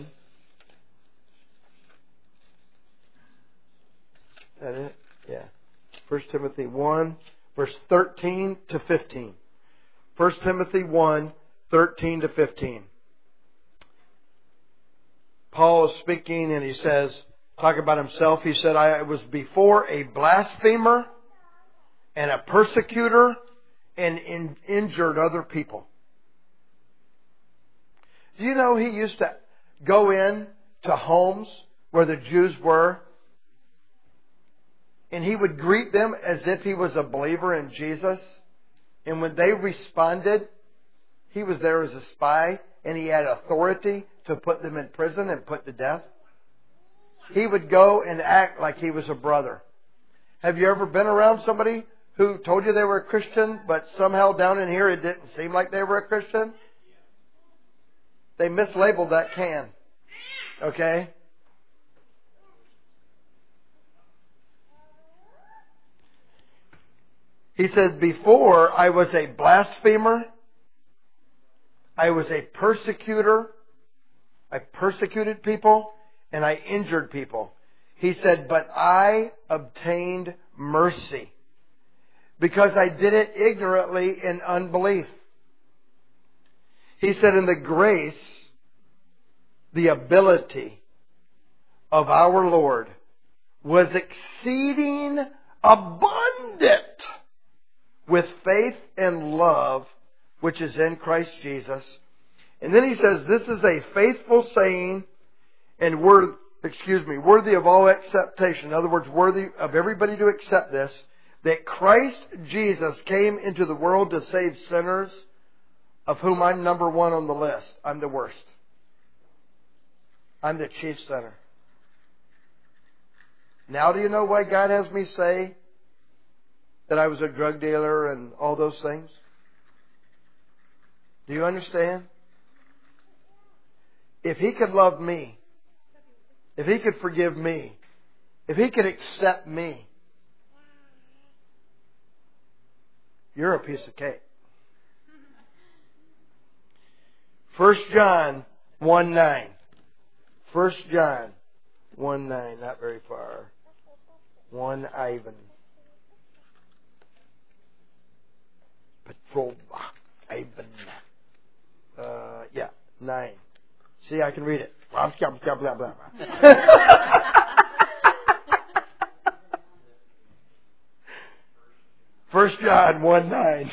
Is that it? Yeah. First Timothy one, verse thirteen to fifteen. First Timothy one, thirteen to fifteen. Paul is speaking and he says, talking about himself, he said, I was before a blasphemer and a persecutor and in, injured other people. Do you know he used to go in to homes where the Jews were, and he would greet them as if he was a believer in Jesus? And when they responded, he was there as a spy and he had authority to put them in prison and put to death? He would go and act like he was a brother. Have you ever been around somebody who told you they were a Christian, but somehow down in here it didn't seem like they were a Christian? They mislabeled that can. Okay? He said, before I was a blasphemer, I was a persecutor, I persecuted people, and I injured people. He said, but I obtained mercy because I did it ignorantly in unbelief. He said, in the grace, the ability of our Lord was exceeding abundant with faith and love, which is in Christ Jesus. And then he says, this is a faithful saying and worth, excuse me, worthy of all acceptation. In other words, worthy of everybody to accept this, that Christ Jesus came into the world to save sinners, of whom I'm number one on the list. I'm the worst. I'm the chief sinner. Now do you know why God has me say that I was a drug dealer and all those things? Do you understand? If He could love me, if He could forgive me, if He could accept me, you're a piece of cake. First John one nine. First John one nine, not very far. One Ivan. Patrol Ivan. Uh, yeah, nine. See, I can read it. Blah, blah, blah, blah, blah. First John one nine.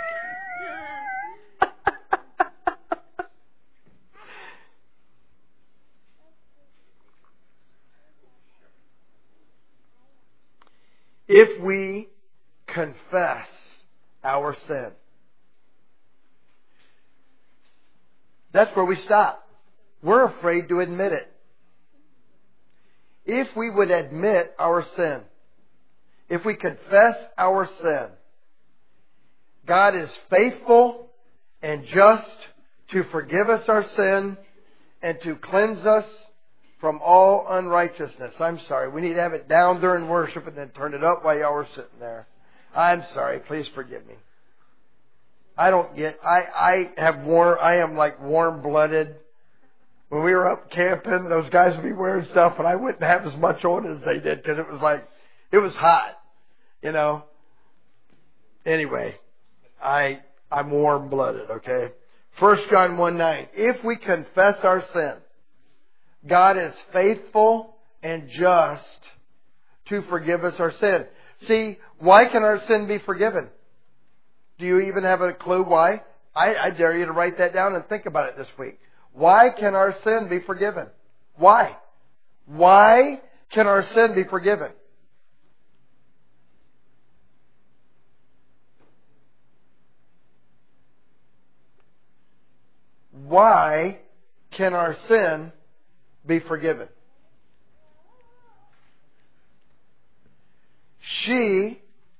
If we confess our sin, that's where we stop. We're afraid to admit it. If we would admit our sin, if we confess our sin, God is faithful and just to forgive us our sin and to cleanse us from all unrighteousness. I'm sorry. We need to have it down during worship and then turn it up while y'all were sitting there. I'm sorry. Please forgive me. I don't get, I, I have warm, I am like warm-blooded. When we were up camping, those guys would be wearing stuff and I wouldn't have as much on as they did because it was like, it was hot, you know. Anyway, I, I'm warm-blooded, okay. First John one nine. If we confess our sin, God is faithful and just to forgive us our sin. See, why can our sin be forgiven? Do you even have a clue why? I, I dare you to write that down and think about it this week. Why can our sin be forgiven? Why? Why can our sin be forgiven? Why can our sin be forgiven? She,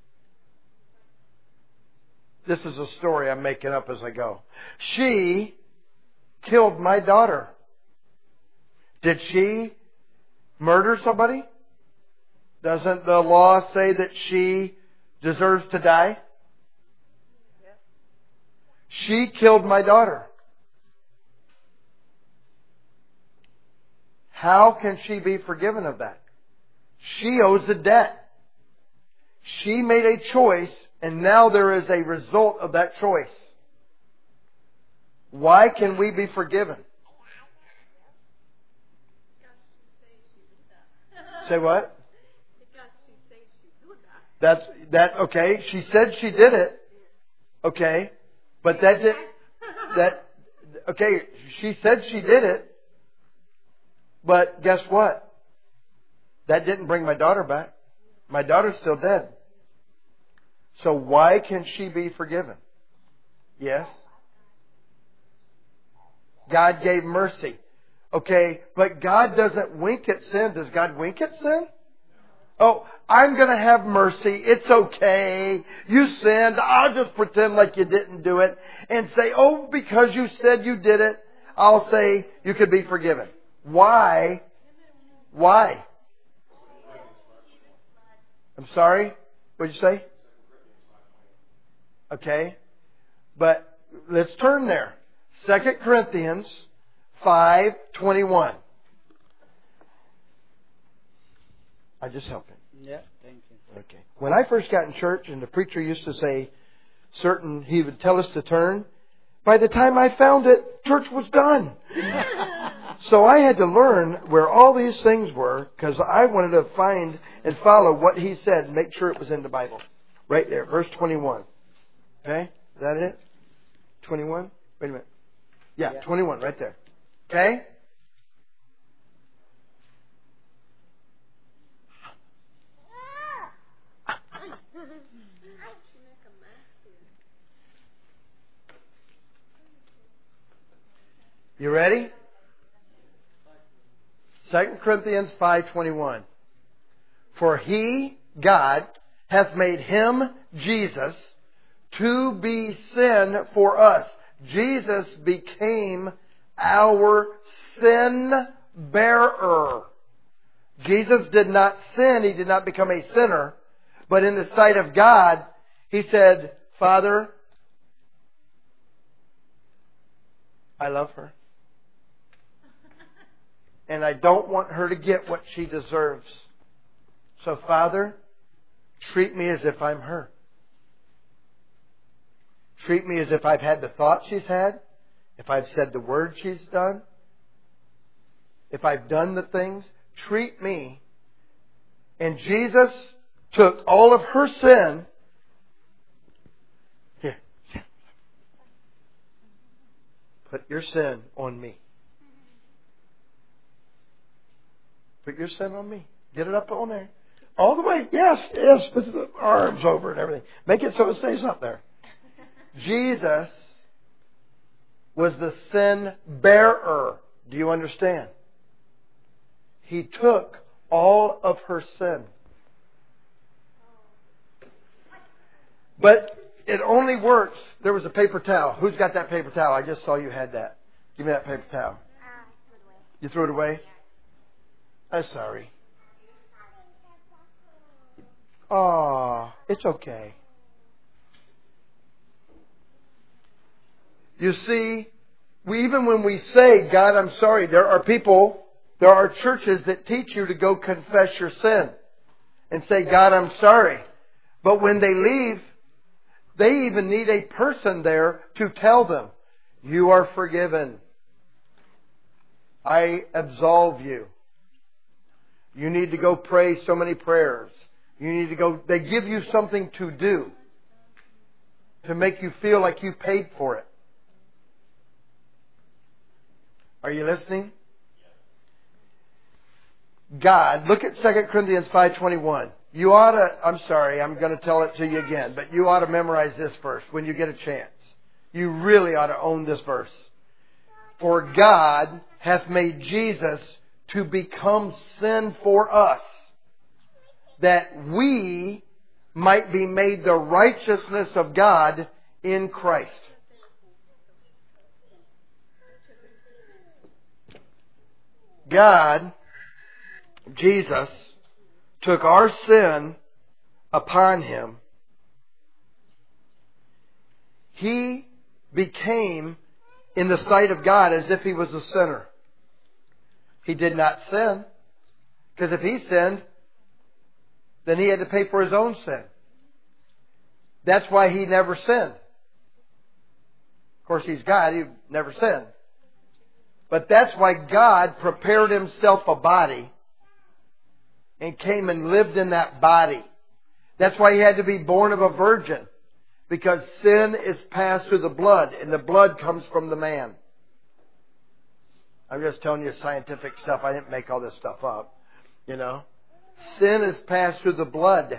this is a story I'm making up as I go. She killed my daughter. Did she murder somebody? Doesn't the law say that she deserves to die? She killed my daughter. How can she be forgiven of that? She owes a debt. She made a choice, and now there is a result of that choice. Why can we be forgiven? Say what? That's that. Okay, she said she did it. Okay, but that did that. Okay, she said she did it. But guess what? That didn't bring my daughter back. My daughter's still dead. So why can she be forgiven? Yes? God gave mercy. Okay, but God doesn't wink at sin. Does God wink at sin? Oh, I'm going to have mercy. It's okay. You sinned. I'll just pretend like you didn't do it and say, oh, because you said you did it, I'll say you could be forgiven. Why? Why? I'm sorry? What did you say? Okay. But let's turn there. Second Corinthians five twenty-one. I just helped him. Yeah, thank you. Okay. When I first got in church and the preacher used to say certain, he would tell us to turn. By the time I found it, church was done. So I had to learn where all these things were because I wanted to find and follow what he said and make sure it was in the Bible. Right there, verse twenty-one. Okay? Is that it? twenty-one? Wait a minute. Yeah, Yeah. twenty-one, right there. Okay? You ready? Second Corinthians five twenty-one. For he, God, hath made him, Jesus, to be sin for us. Jesus became our sin bearer. Jesus did not sin. He did not become a sinner. But in the sight of God, He said, Father, I love her. And I don't want her to get what she deserves. So, Father, treat me as if I'm her. Treat me as if I've had the thought she's had. If I've said the word she's done. If I've done the things. Treat me. And Jesus took all of her sin. Here. Put your sin on me. Put your sin on me. Get it up on there. All the way. Yes, yes. With the arms over and everything. Make it so it stays up there. Jesus was the sin bearer. Do you understand? He took all of her sin. But it only works. There was a paper towel. Who's got that paper towel? I just saw you had that. Give me that paper towel. You threw it away? I'm sorry. Oh, it's okay. You see, we, even when we say, God, I'm sorry, there are people, there are churches that teach you to go confess your sin and say, God, I'm sorry. But when they leave, they even need a person there to tell them, you are forgiven. I absolve you. You need to go pray so many prayers. You need to go, they give you something to do to make you feel like you paid for it. Are you listening? God, look at Second Corinthians five twenty-one. You ought to, I'm sorry, I'm going to tell it to you again, but you ought to memorize this verse when you get a chance. You really ought to own this verse. For God hath made Jesus to become sin for us, that we might be made the righteousness of God in Christ. God, Jesus, took our sin upon Him. He became, in the sight of God, as if He was a sinner. He did not sin. Because if He sinned, then He had to pay for His own sin. That's why He never sinned. Of course, He's God. He never sinned. But that's why God prepared Himself a body and came and lived in that body. That's why He had to be born of a virgin. Because sin is passed through the blood, and the blood comes from the man. I'm just telling you scientific stuff. I didn't make all this stuff up. You know? Sin is passed through the blood.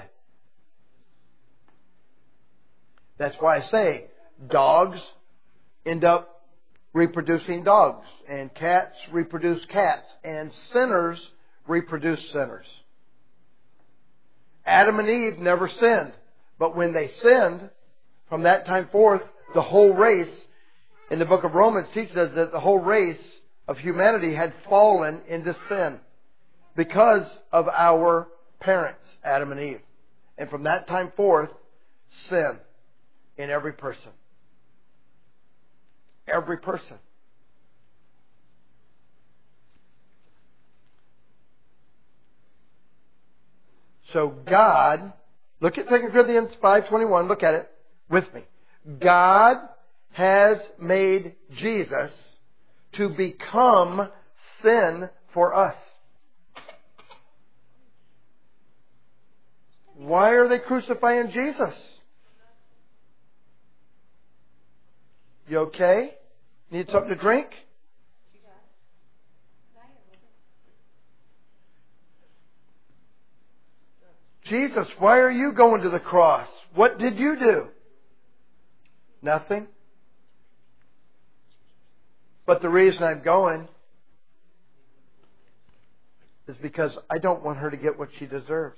That's why I say dogs end up reproducing dogs, and cats reproduce cats, and sinners reproduce sinners. Adam and Eve never sinned, but when they sinned, from that time forth, the whole race, in the book of Romans, teaches us that the whole race of humanity had fallen into sin because of our parents, Adam and Eve. And from that time forth, sin in every person. Every person. So God, look at Second Corinthians five twenty-one, look at it with me. God has made Jesus to become sin for us. Why are they crucifying Jesus? You okay? Need something to drink? Jesus, why are you going to the cross? What did you do? Nothing. But the reason I'm going is because I don't want her to get what she deserves.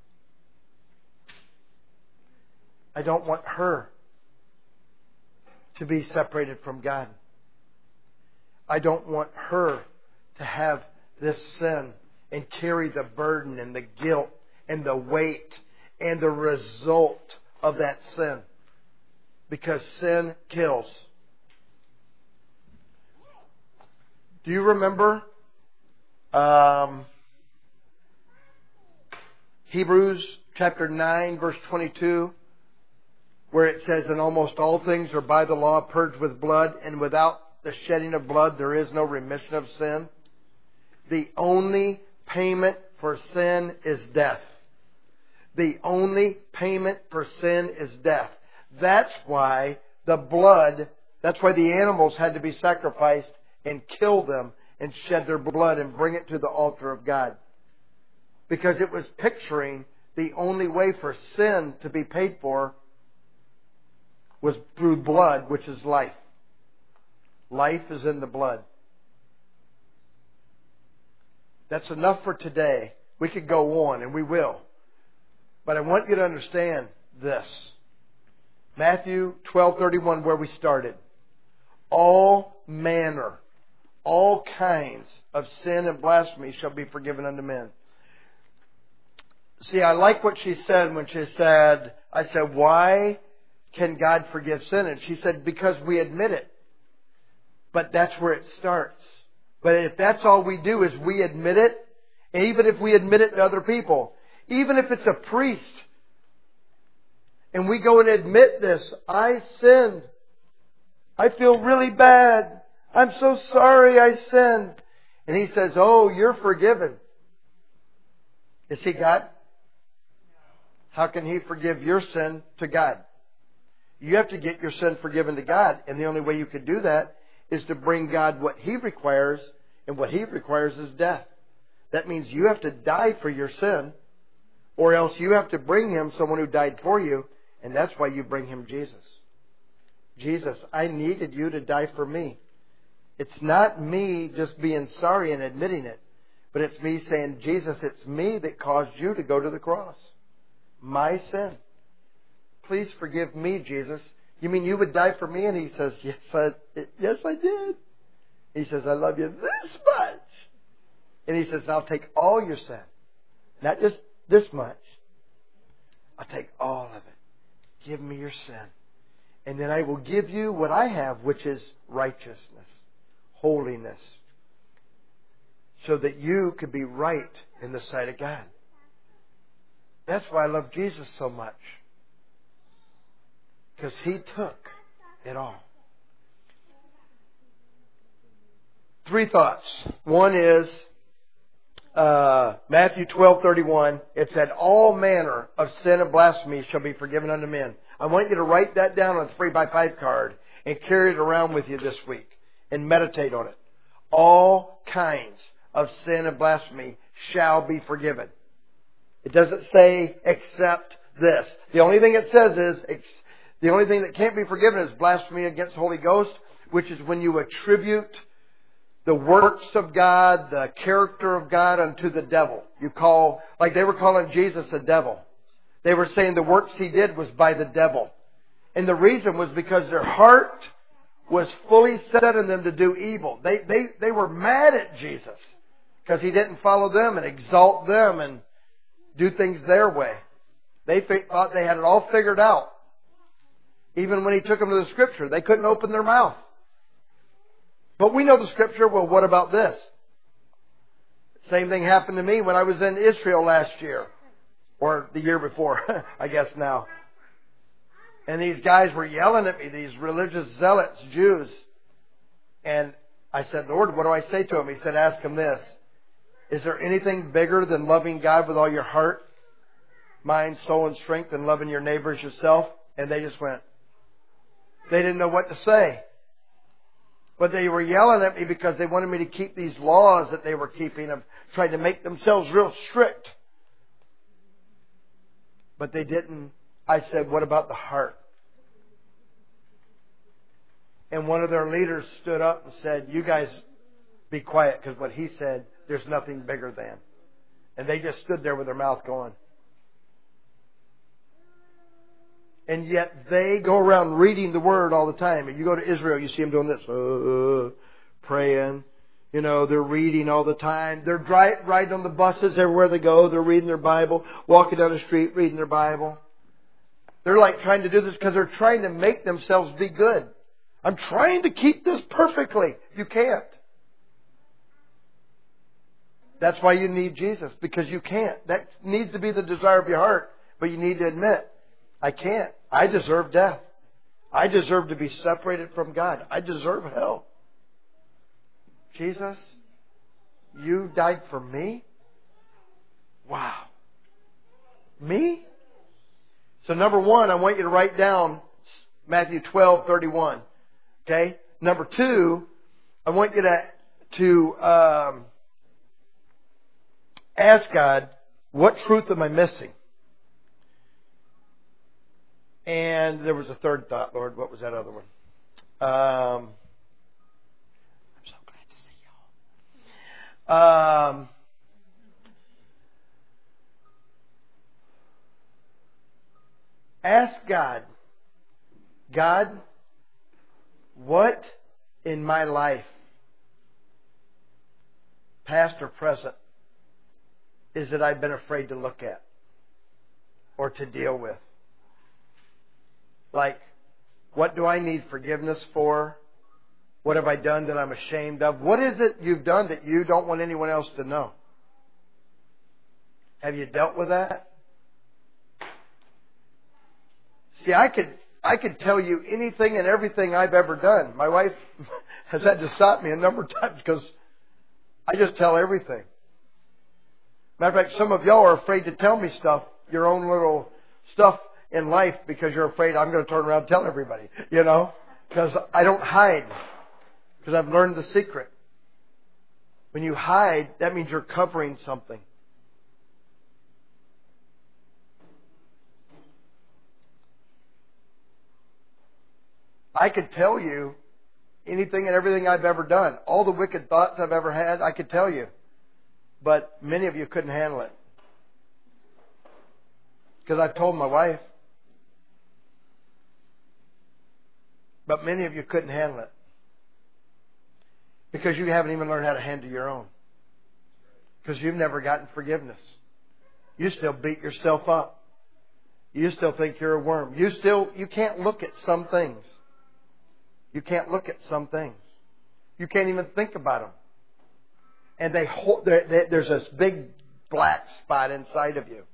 I don't want her to be separated from God. I don't want her to have this sin and carry the burden and the guilt and the weight and the result of that sin. Because sin kills. Do you remember um, Hebrews chapter nine verse twenty-two, where it says, "And almost all things are by the law purged with blood, and without the shedding of blood there is no remission of sin." The only payment for sin is death. The only payment for sin is death. That's why the blood, that's why the animals had to be sacrificed and kill them and shed their blood and bring it to the altar of God. Because it was picturing the only way for sin to be paid for was through blood, which is life. Life is in the blood. That's enough for today. We could go on, and we will. But I want you to understand this. Matthew twelve thirty-one, where we started. All manner, all kinds of sin and blasphemy shall be forgiven unto men. See, I like what she said when she said, I said, why can God forgive sin? And she said, because we admit it. But that's where it starts. But if that's all we do is we admit it, and even if we admit it to other people, even if it's a priest, and we go and admit this, I sinned. I feel really bad. I'm so sorry I sinned. And he says, oh, you're forgiven. Is he God? How can he forgive your sin to God? You have to get your sin forgiven to God. And the only way you can do that is to bring God what he requires. And what he requires is death. That means you have to die for your sin. Or else you have to bring him someone who died for you. And that's why you bring him Jesus. Jesus, I needed you to die for me. It's not me just being sorry and admitting it. But it's me saying, Jesus, it's me that caused you to go to the cross. My sin. Please forgive me, Jesus. You mean you would die for me? And he says, yes, I, yes, I did. He says, I love you this much. And he says, I'll take all your sin. Not just this much. I'll take all of it. Give me your sin. And then I will give you what I have, which is righteousness, holiness, so that you could be right in the sight of God. That's why I love Jesus so much. Because he took it all. Three thoughts. One is uh, Matthew twelve thirty-one. It said, all manner of sin and blasphemy shall be forgiven unto men. I want you to write that down on a three by five card and carry it around with you this week and meditate on it. All kinds of sin and blasphemy shall be forgiven. It doesn't say except this. The only thing it says is, the only thing that can't be forgiven is blasphemy against the Holy Ghost. which is when you attribute the works of God, the character of God unto the devil. You call, like they were calling Jesus a devil. They were saying the works He did was by the devil. And the reason was because their heart was fully set in them to do evil. They, they, they were mad at Jesus because He didn't follow them and exalt them and do things their way. They thought they had it all figured out. Even when He took them to the Scripture, they couldn't open their mouth. But we know the Scripture. Well, what about this? Same thing happened to me when I was in Israel last year. Or the year before, I guess now. And these guys were yelling at me, these religious zealots, Jews. And I said, Lord, what do I say to them? He said, ask them this. Is there anything bigger than loving God with all your heart, mind, soul, and strength, and loving your neighbor as yourself? And they just went. They didn't know what to say. But they were yelling at me because they wanted me to keep these laws that they were keeping of trying to make themselves real strict. But they didn't. I said, what about the heart? And one of their leaders stood up and said, you guys be quiet, because what he said, there's nothing bigger than. And they just stood there with their mouth going. And yet they go around reading the Word all the time. And you go to Israel, you see them doing this, uh, praying. You know, they're reading all the time. They're dry, riding on the buses everywhere they go. They're reading their Bible, walking down the street, reading their Bible. They're like trying to do this because they're trying to make themselves be good. I'm trying to keep this perfectly. You can't. That's why you need Jesus, because you can't. That needs to be the desire of your heart. But you need to admit, I can't. I deserve death. I deserve to be separated from God. I deserve hell. Jesus, you died for me? Wow. Me? So number one, I want you to write down Matthew twelve thirty-one. Okay? Number two, I want you to, to um, ask God, what truth am I missing? And there was a third thought, Lord. What was that other one? Um, I'm so glad to see y'all. Um, ask God, God, what in my life, past or present, is it I've been afraid to look at or to deal with? Like, what do I need forgiveness for? What have I done that I'm ashamed of? What is it you've done that you don't want anyone else to know? Have you dealt with that? See, I could I could tell you anything and everything I've ever done. My wife has had to stop me a number of times because I just tell everything. Matter of fact, some of y'all are afraid to tell me stuff, your own little stuff in life, because you're afraid I'm going to turn around and tell everybody, you know, because I don't hide, because I've learned the secret. When you hide, that means you're covering something. I could tell you anything and everything I've ever done. All the wicked thoughts I've ever had, I could tell you. But many of you couldn't handle it. Because I've told my wife. But many of you couldn't handle it. Because you haven't even learned how to handle your own. Because you've never gotten forgiveness. You still beat yourself up. You still think you're a worm. You still, you can't look at some things. You can't look at some things. You can't even think about them. And they hold, they, there's this big black spot inside of you.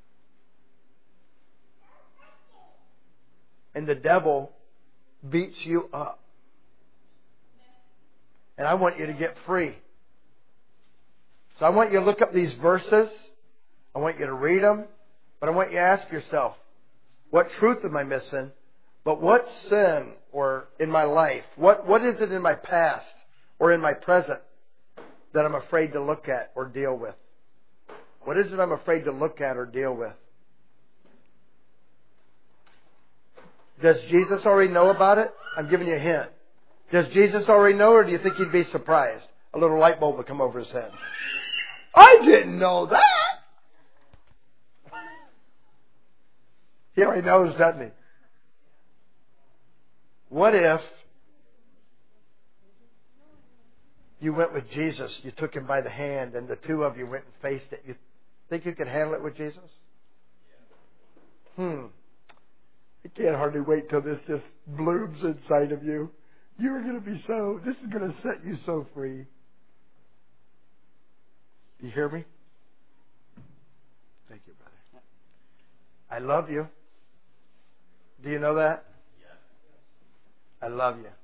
And the devil beats you up. And I want you to get free. So I want you to look up these verses. I want you to read them. But I want you to ask yourself, what truth am I missing? But what sin or in my life? What, what is it in my past or in my present that I'm afraid to look at or deal with? What is it I'm afraid to look at or deal with? Does Jesus already know about it? I'm giving you a hint. Does Jesus already know, or do you think he'd be surprised? A little light bulb would come over his head. I didn't know that! He already knows, doesn't he? What if you went with Jesus, you took him by the hand, and the two of you went and faced it? You think you could handle it with Jesus? Hmm. I can't hardly wait till this just blooms inside of you. You're going to be so, this is going to set you so free. You hear me? Thank you, brother. I love you. Do you know that? Yes. I love you.